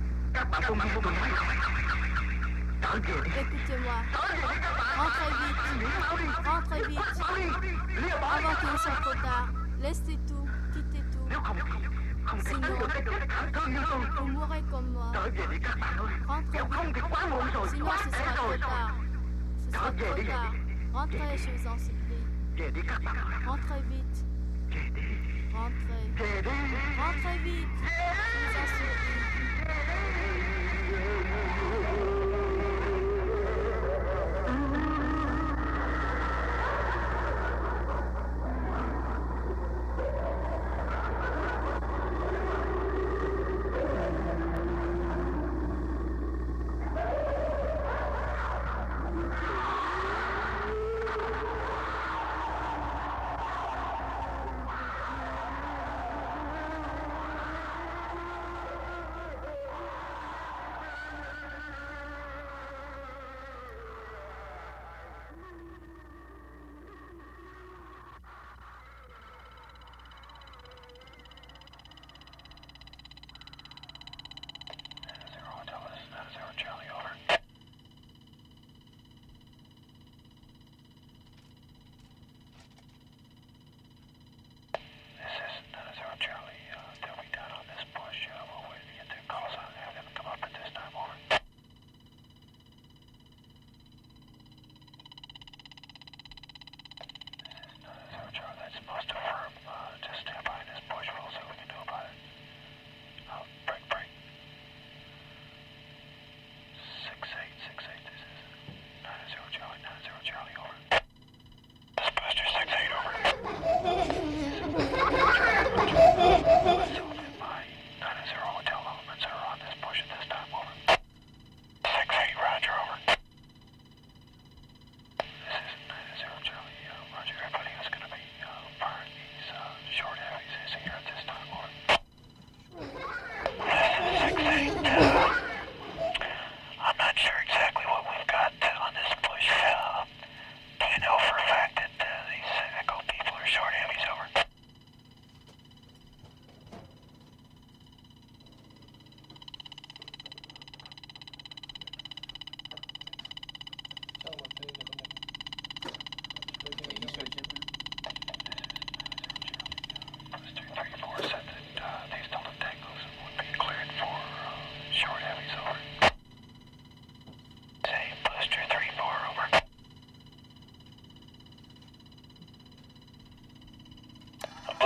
Écoutez-moi, rentrez vite, rentrez vite, avant qu'il ne soit trop tard. Laissez tout, quittez tout. Sinon, vous mourrez comme moi. Rentrez vite, sinon ce sera trop tard. Ce sera trop tard. Rentrez, je vous en supplie. Rentrez vite. Rentrez. Rentrez vite, je vous en supplie.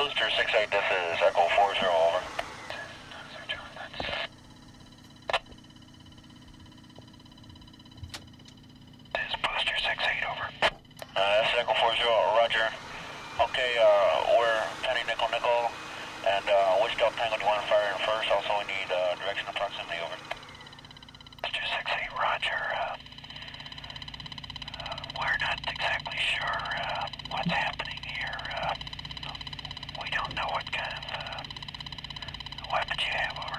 Booster six eight, this is Echo four zero, over. This is Booster six eight, over. Uh, this is Echo four zero, roger. Okay, uh, we're penny nickel nickel, and uh, which Delta Tango do you want to fire in first? Also, we need uh, direction of proximity, over. Booster six eight, roger. Uh, uh, we're not exactly sure uh, what's happening here. Uh, we don't know what kind of uh, weapons you have, over.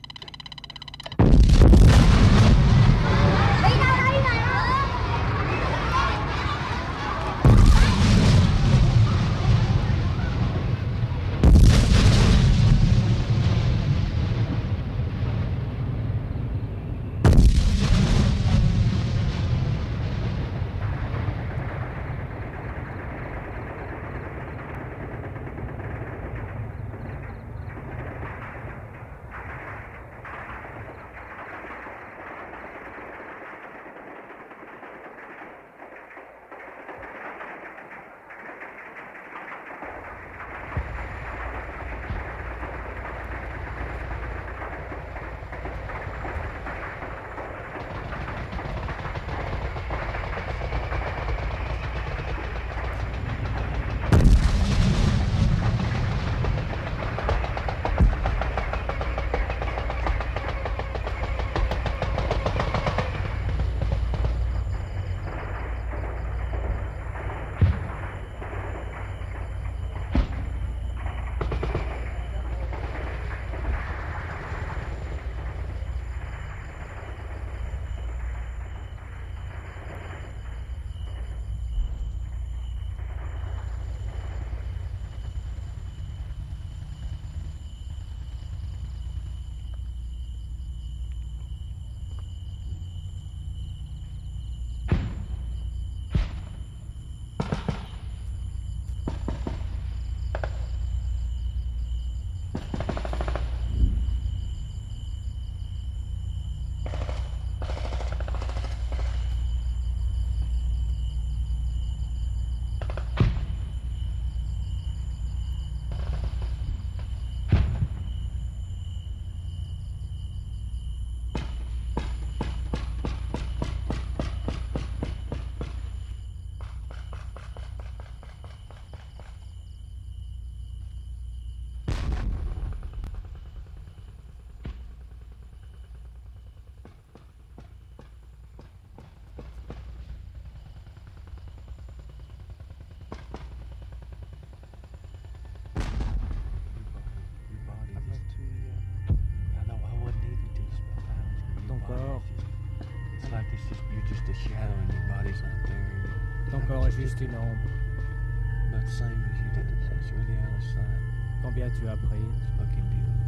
Encore juste une ombre. About the same as you did. It's really out of sight. Combien tu as pris? It's fucking beautiful.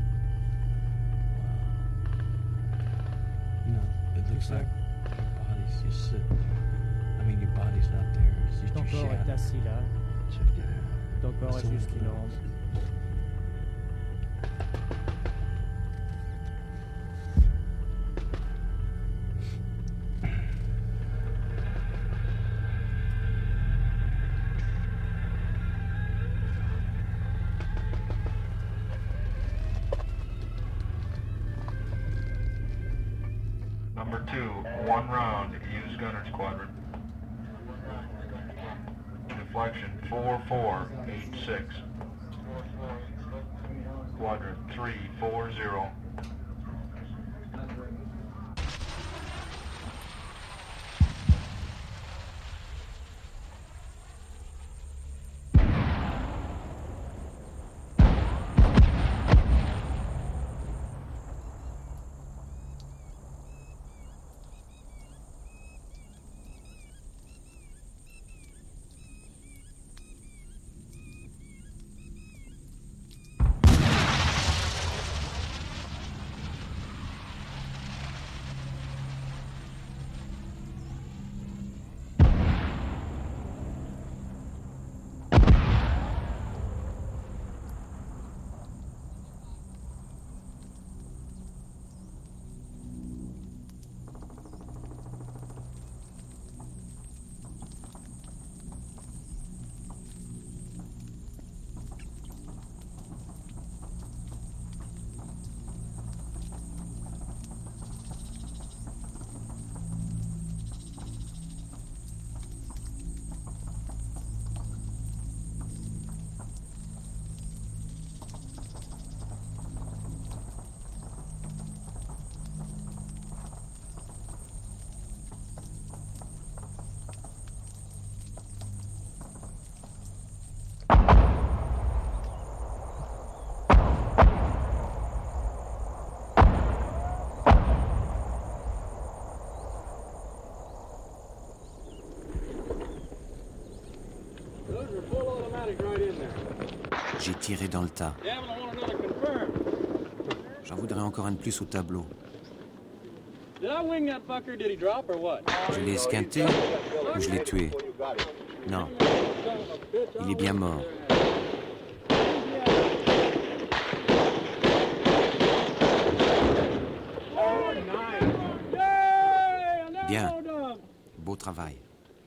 Wow. No, it looks like your body's just sitting there. I mean, your body's not there. It's just Ton your corps shadow. est assis là. Check it out. Ton corps That's est all juste it une is. ombre. Number two, one round, use gunner squadron. Deflection four four eight six. Quadrant three four zero. J'ai tiré dans le tas. J'en voudrais encore un de plus au tableau. Je l'ai esquinté ou je l'ai tué? Non. Il est bien mort. Bien. Beau travail.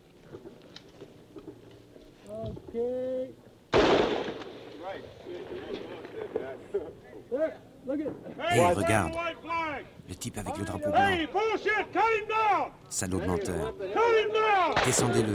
Hé, hey, regarde. Le type avec le drapeau blanc. Salaud de menteur. Descendez-le.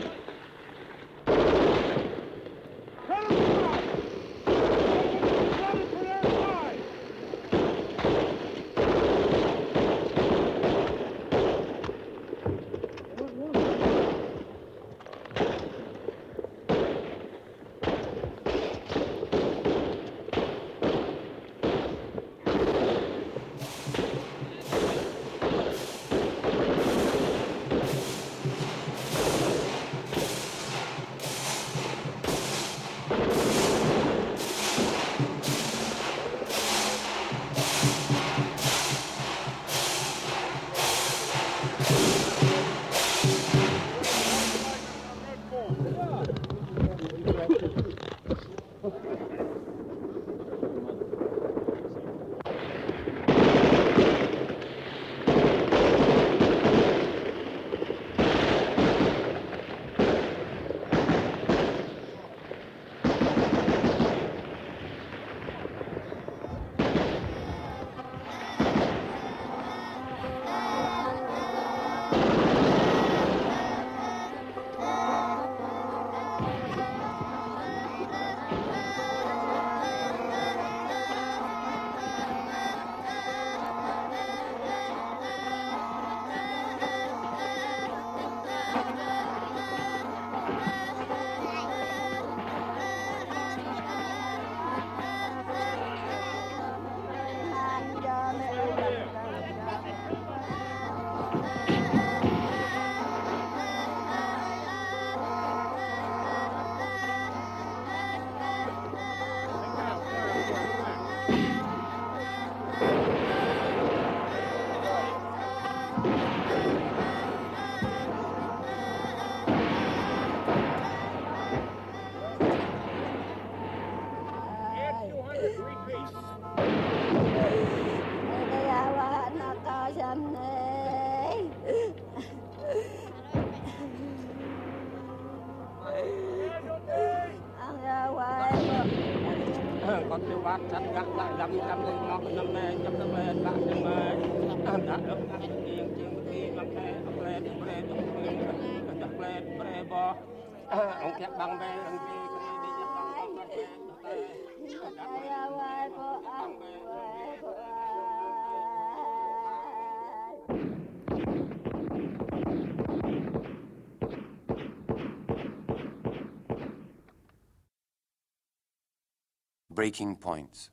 Breaking points.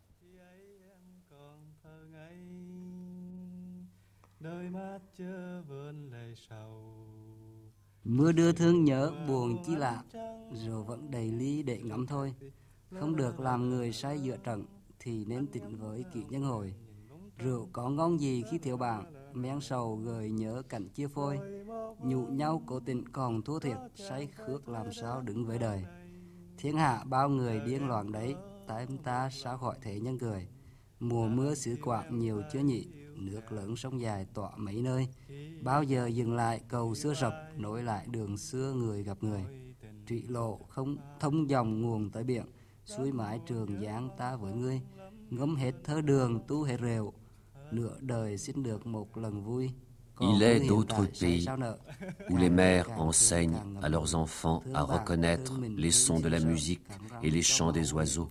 Mưa đưa thương nhớ buồn chi lạ, rượu vẫn đầy ly để ngắm thôi. Không được làm người say giữa trận, thì nên tỉnh với kỷ nhân hồi. Rượu có ngon gì khi thiếu bạn, men sầu gợi nhớ cảnh chia phôi. Nhủ nhau cố tình còn thua thiệt, say khước làm sao đứng với đời. Thiên hạ bao người điên loạn đấy, tại ta sao khỏi thế nhân cười. Mùa mưa xứ Quảng nhiều chưa nhỉ, nước lớn sông dài tỏa mấy nơi. Bao giờ dừng lại cầu xưa rập, nối lại đường xưa người gặp người. Trụy lộ không thông dòng nguồn tới biển, suối mãi trường giáng ta với ngươi. Ngấm hết thơ đường tu hết rượu, nửa đời xin được một lần vui. Il est d'autres pays où les mères enseignent à leurs enfants à reconnaître les sons de la musique et les chants des oiseaux.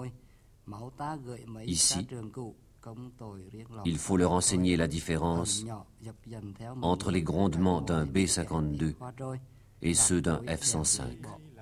Ici, il faut leur enseigner la différence entre les grondements d'un B cinquante-deux et ceux d'un F cent cinq.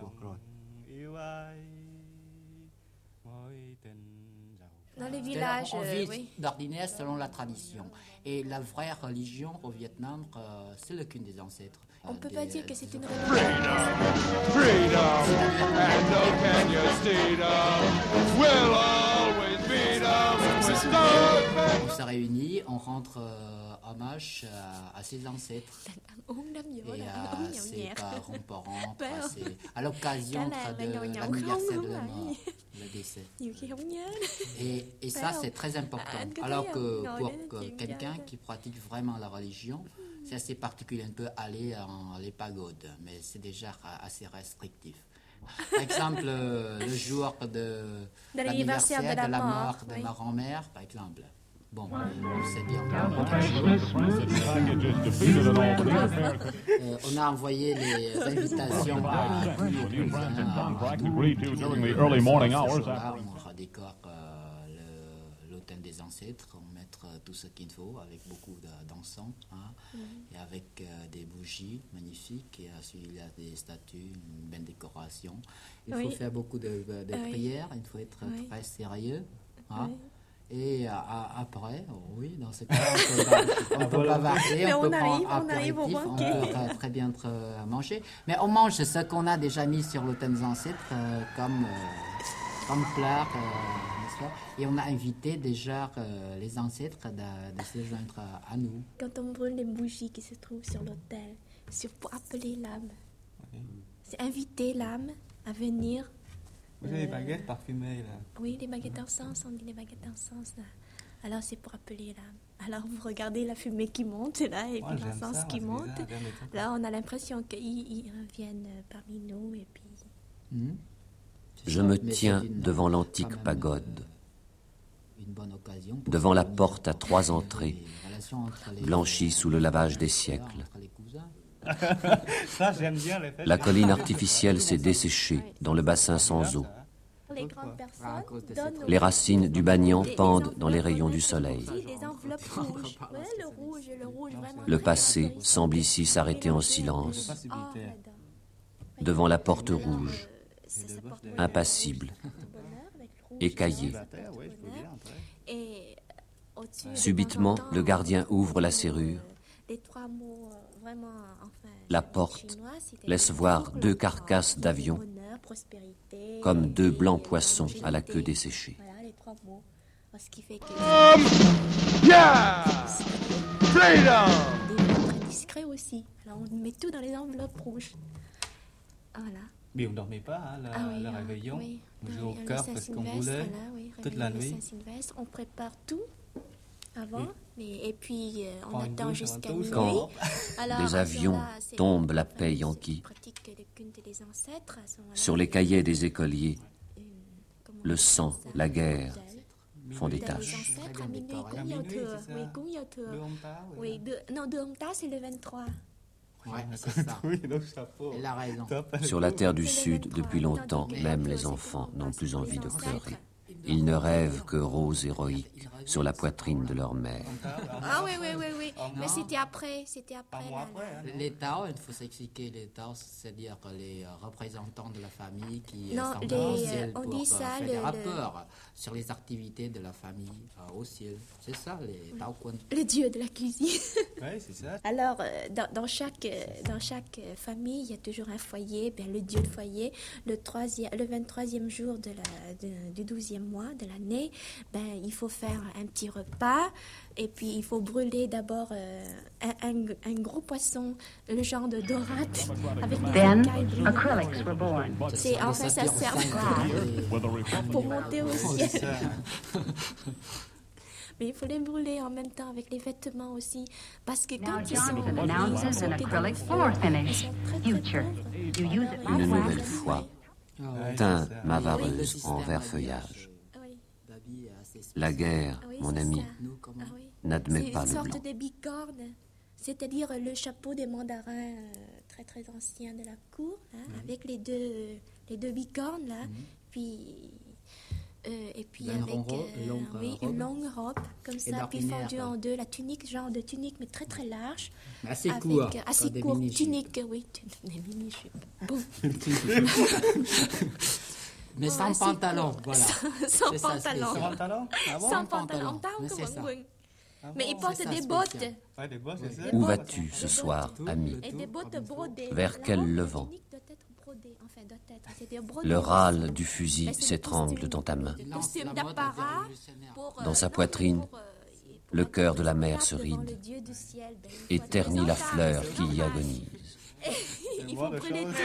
Dans les villages, on vit oui. d'ordinaire selon la tradition. Et la vraie religion au Vietnam, euh, c'est le culte des ancêtres. On peut pas dire que c'est une Freedom, freedom, and no can you stay them. We'll always be them. On se réunit, on rendre euh, hommage à, à ses ancêtres et à ses parents-parents passés à l'occasion de l'anniversaire de la mort, le décès. Et, et ça, c'est très important. Alors que pour que quelqu'un qui pratique vraiment la religion, c'est assez particulier. On peut aller dans les pagodes, mais c'est déjà assez restrictif. Par exemple, le jour de, de l'anniversaire de la, de la mort de oui. ma grand-mère, par exemple. Bon, c'est bien. euh, on a envoyé les invitations à tous les cousins. On redécore euh, l'autel des ancêtres, on met tout ce qu'il faut avec beaucoup d'encens hein, mm. et avec euh, des bougies magnifiques. Et ensuite, il y a des statues, une belle décoration. Il oui. faut faire beaucoup de, de, de oui. prières, il faut être oui. très sérieux. Hein. Oui. Et à, après, oui, dans ce cas, on peut, on peut bavarder, on, on peut arrive, prendre apéritif, on, on peut très bien manger. Mais on mange ce qu'on a déjà mis sur l'autel des ancêtres euh, comme, euh, comme plat, euh, n'est-ce pas? Et on a invité déjà euh, les ancêtres de, de se joindre à, à nous. Quand on brûle les bougies qui se trouvent sur l'autel, c'est pour appeler l'âme. Oui. C'est inviter l'âme à venir. Vous avez euh, les baguettes parfumées, là. Oui, les baguettes d'encens, on dit les baguettes d'encens, là. Alors, c'est pour appeler l'âme. Alors, vous regardez la fumée qui monte, là, et ouais, puis l'encens ça, qui monte. Ça, là, on a l'impression qu'ils ils reviennent parmi nous, et puis... Mmh. Je me tiens devant l'antique pagode, devant la porte à trois entrées, blanchie sous le lavage des siècles. Ça, j'aime bien les La colline artificielle s'est desséchée dans le bassin sans eau. Les grandes personnes donnent les racines du banyan pendent dans les rayons du soleil. Les enveloppes rouges. Ouais, le rouge, le rouge vraiment. Le passé semble ici s'arrêter en silence, devant la porte rouge, impassible, écaillé. Subitement, le gardien ouvre la serrure. La porte laisse voir deux carcasses d'avions, comme deux blancs poissons à la queue desséchée. Ce qui fait que... Um, yeah! Freedom! Très discret aussi. Alors on met tout dans les enveloppes rouges. Voilà. Mais on ne dormait pas, hein, le, ah oui, le réveillon. Oui. On joue au cœur parce qu'on voulait, oui, toute la nuit. On prépare tout avant, oui. et, et puis euh, on attend douche, jusqu'à minuit. Quand alors, les avions là, tombent la paix Yankee, sur les cahiers des écoliers, euh, le sang, la guerre font des taches. Oui, de, non, de Homta, c'est le vingt-trois. Ouais, c'est ça. Oui, donc chapeau. Elle a raison. Sur la terre du Sud, depuis longtemps, même les enfants n'ont plus envie de pleurer. Ils ne rêvent que roses héroïques sur la poitrine de leur mère. Ah oui, oui, oui, oui. Mais c'était après, c'était après. Là, là. Les Tao, il faut s'expliquer, les Tao, c'est-à-dire les représentants de la famille qui non, sont les, au ciel on pour dit ça, faire le, des rapports le... sur les activités de la famille euh, au ciel. C'est ça, les Tao Kun. Le dieu de la cuisine. Oui, c'est ça. Alors, euh, dans, dans, chaque, dans chaque famille, il y a toujours un foyer, bien, le dieu de foyer. Le, troisième, le vingt-troisième jour de la, de, du douzième mois de l'année, ben, il faut faire un petit repas et puis il faut brûler d'abord euh, un, un, un gros poisson, le genre de dorade avec des écailles. Acrylics were born. C'est enfin ça sert pour monter au ciel. Mais il faut les brûler en même temps avec les vêtements aussi, parce que quand ils sont, ils sont acrylic floor finish. Future. Une nouvelle fois, teint ma vareuse en vert feuillage. La guerre, oui, mon ami, ah oui. n'admet pas le blanc. C'est une sorte de bicorne, c'est-à-dire le chapeau des mandarins euh, très très anciens de la cour, hein, mmh. avec les deux, les deux bicornes là, mmh. puis euh, et puis une avec robe, euh, longue oui, robe. une longue robe comme ça, puis fendue en deux, la tunique, genre de tunique mais très très large, assez avec, court, euh, assez court, tunique, oui, des mini-jupes. Bon. Mais sans oh, pantalon, voilà. Sans, sans pantalon. Sans pantalon ah bon? Sans pantalon. Mais, mais ils portent des bottes. Où vas-tu ce soir, ami? Vers quel levant? Le râle du fusil s'étrangle dans ta main. Dans sa poitrine, le cœur de la mer se ride et ternit la fleur qui y agonise. Il faut brûler tout.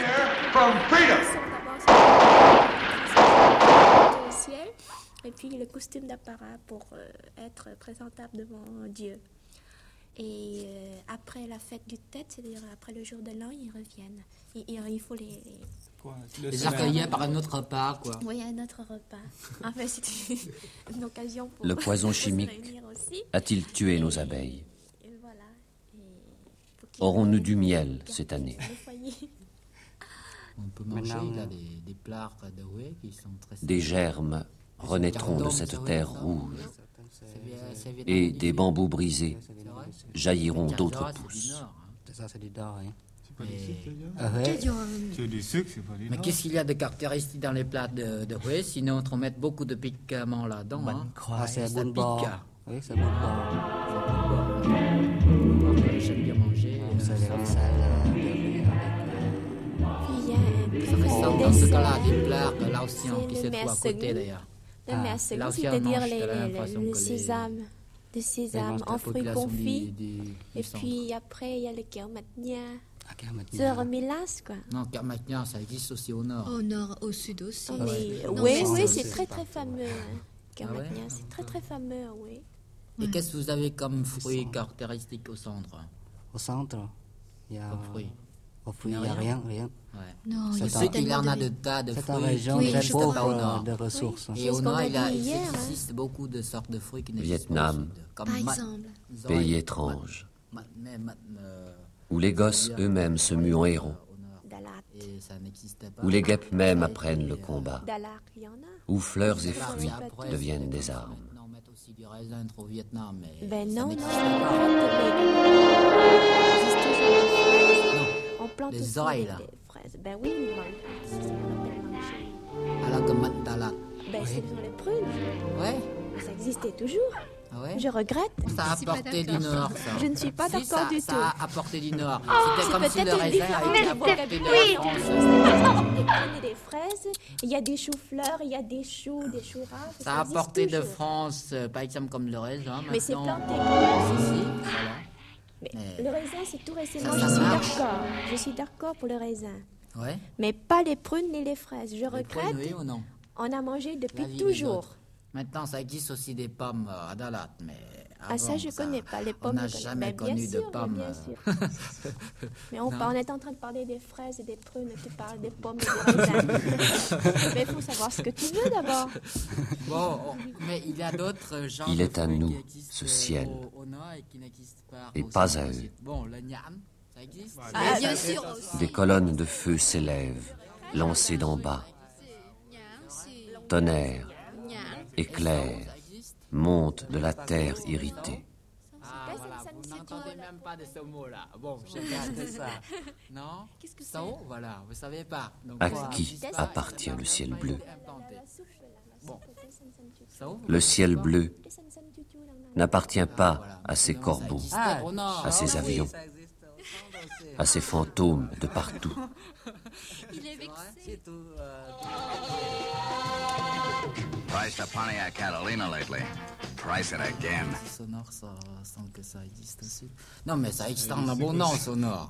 Au ciel, et puis le costume d'apparat pour euh, être présentable devant Dieu. Et euh, après la fête du Tête, c'est-à-dire après le jour de l'an, ils reviennent. Il, il, il faut les... Les, les accueillir par un autre repas, quoi. Oui, un autre repas. En fait, c'était une occasion pour... Le poison chimique a-t-il tué et, nos abeilles? Et voilà. Et aurons-nous du miel cette année? On peut manger là, des, des plats de houet qui sont très... Des germes renaîtront de cette terre rouge. Et des bambous brisés jailliront d'autres pousses. Mais, mais qu'est-ce qu'il y a de caractéristique dans les plats de, de houet? Sinon, on met beaucoup de piquants là-dedans. Hein. Ah, c'est bon bord. Oui, c'est bon bord. J'aime bien manger. C'est les salades. Dans ce cas-là, des plats laotiens qui se trouvent à côté d'ailleurs. Le ah, mersegon, c'est-à-dire les, les, le sésame, le sésame en fruits confits. Et puis après, il y a le kermatnia. C'est remélasse, quoi. Non, kermatnia, ça existe aussi au nord. Au nord, au sud aussi. Oh, mais, non, oui, oui, c'est très très fameux. Hein. Kermatnia, ah ouais? C'est très très fameux, oui. Et ouais. Qu'est-ce que vous avez comme fruits caractéristiques au centre? Au centre, il y a... Comme fruits. Au fruits, il n'y a rien, rien. Ouais. Non, je sais qu'il y en a de tas de fruits. C'est une région oui, très pauvre de ressources. Oui. Et au nord, il, a, il existe beaucoup de sortes de fruits qui n'existent pas. Vietnam, par exemple. Pays étrange, où les gosses eux-mêmes se muent en héros, où les guêpes même apprennent le combat, où fleurs et fruits deviennent des armes. On met aussi du raisin au Vietnam, mais ben non, non, on plante les aussi oreilles, des, là. des fraises. Ben oui, c'est ce qu'on appelle manger. À la commande d'Alak. Ben oui. Ce sont les prunes. Ouais. Ça existait toujours. Ah ouais? Je regrette. Ça a apporté du Nord, ça. Je ne suis pas si, d'accord ça, du ça tout. Ça a apporté du Nord. Oh, c'était comme si le raisin avait été apporté de la France. Des prunes et des fraises. Il y a des choux-fleurs, il y a des choux, des choux rares. Ça a apporté de France, euh, par exemple, comme le raisin. Mais c'est planté. Si, si, voilà. Mais mais le raisin, c'est tout récemment. Ça, ça je suis d'accord. Je suis d'accord pour le raisin. Ouais. Mais pas les prunes ni les fraises. Je les regrette. Prunes, oui ou non? On a mangé depuis toujours. Maintenant, ça existe aussi des pommes à Dalat, mais avant, ah ça, je ne connais pas les pommes. On n'a jamais connu sûr, de pommes. Bien sûr. Mais on, on est en train de parler des fraises et des prunes. Tu parles des pommes et des raisins. Mais il faut savoir ce que tu veux d'abord. Bon, mais il y a d'autres genres. Il est à nous, ce ciel, au, au nord et qui n'existent pas. Et pas à eux. Bon, le niam, ça existe. Ah, bien sûr. Des colonnes de feu s'élèvent, lancées d'en bas. Tonnerre, éclair, monte de la terre irritée. Ah, voilà, vous n'entendez même pas de ce mot-là. Bon, j'ai gardé ça. Non? Qu'est-ce que c'est? Voilà, vous savez pas. Donc, à quoi? Qui appartient le ciel bleu? Bon. Le ciel bleu n'appartient pas à ces corbeaux, ah, à ces avions, à ces fantômes de partout. Il est vexé. Priced a Pontiac Catalina lately. Price it again. Sonore, ça sent que ça existe aussi. Non, mais ça existe en abondance, sonore.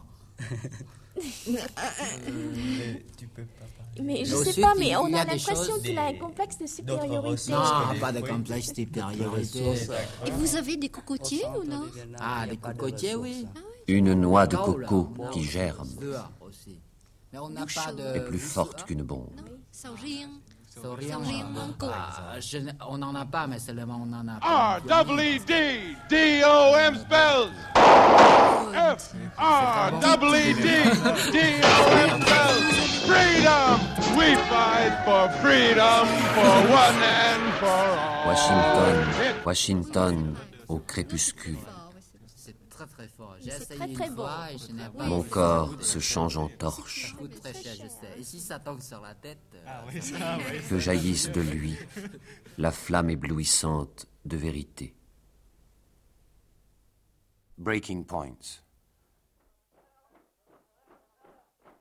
Mais je sais pas, mais on a l'impression qu'il a un complexe de supériorité. Non, pas de complexe de supériorité. Et vous avez des cocotiers ou non? Ah, des cocotiers, oui. Une noix de coco qui germe Mais on n'a pas de... est plus forte qu'une bombe. Sans rien. Sans rien. Ah, je, on n'en a pas, mais seulement on en a pas. R W D D O M spells. F R W D D O M spells. Freedom. We fight for freedom for one and for all. Washington, Washington, au crépuscule. Très très fort. J'ai essayé une fois et je n'ai pas... Mon corps se change en torche. Ça coûte très cher, je sais. Et si ça tombe sur la tête... Ah oui, ça, oui. Que jaillisse de lui la flamme éblouissante de vérité. Breaking Points.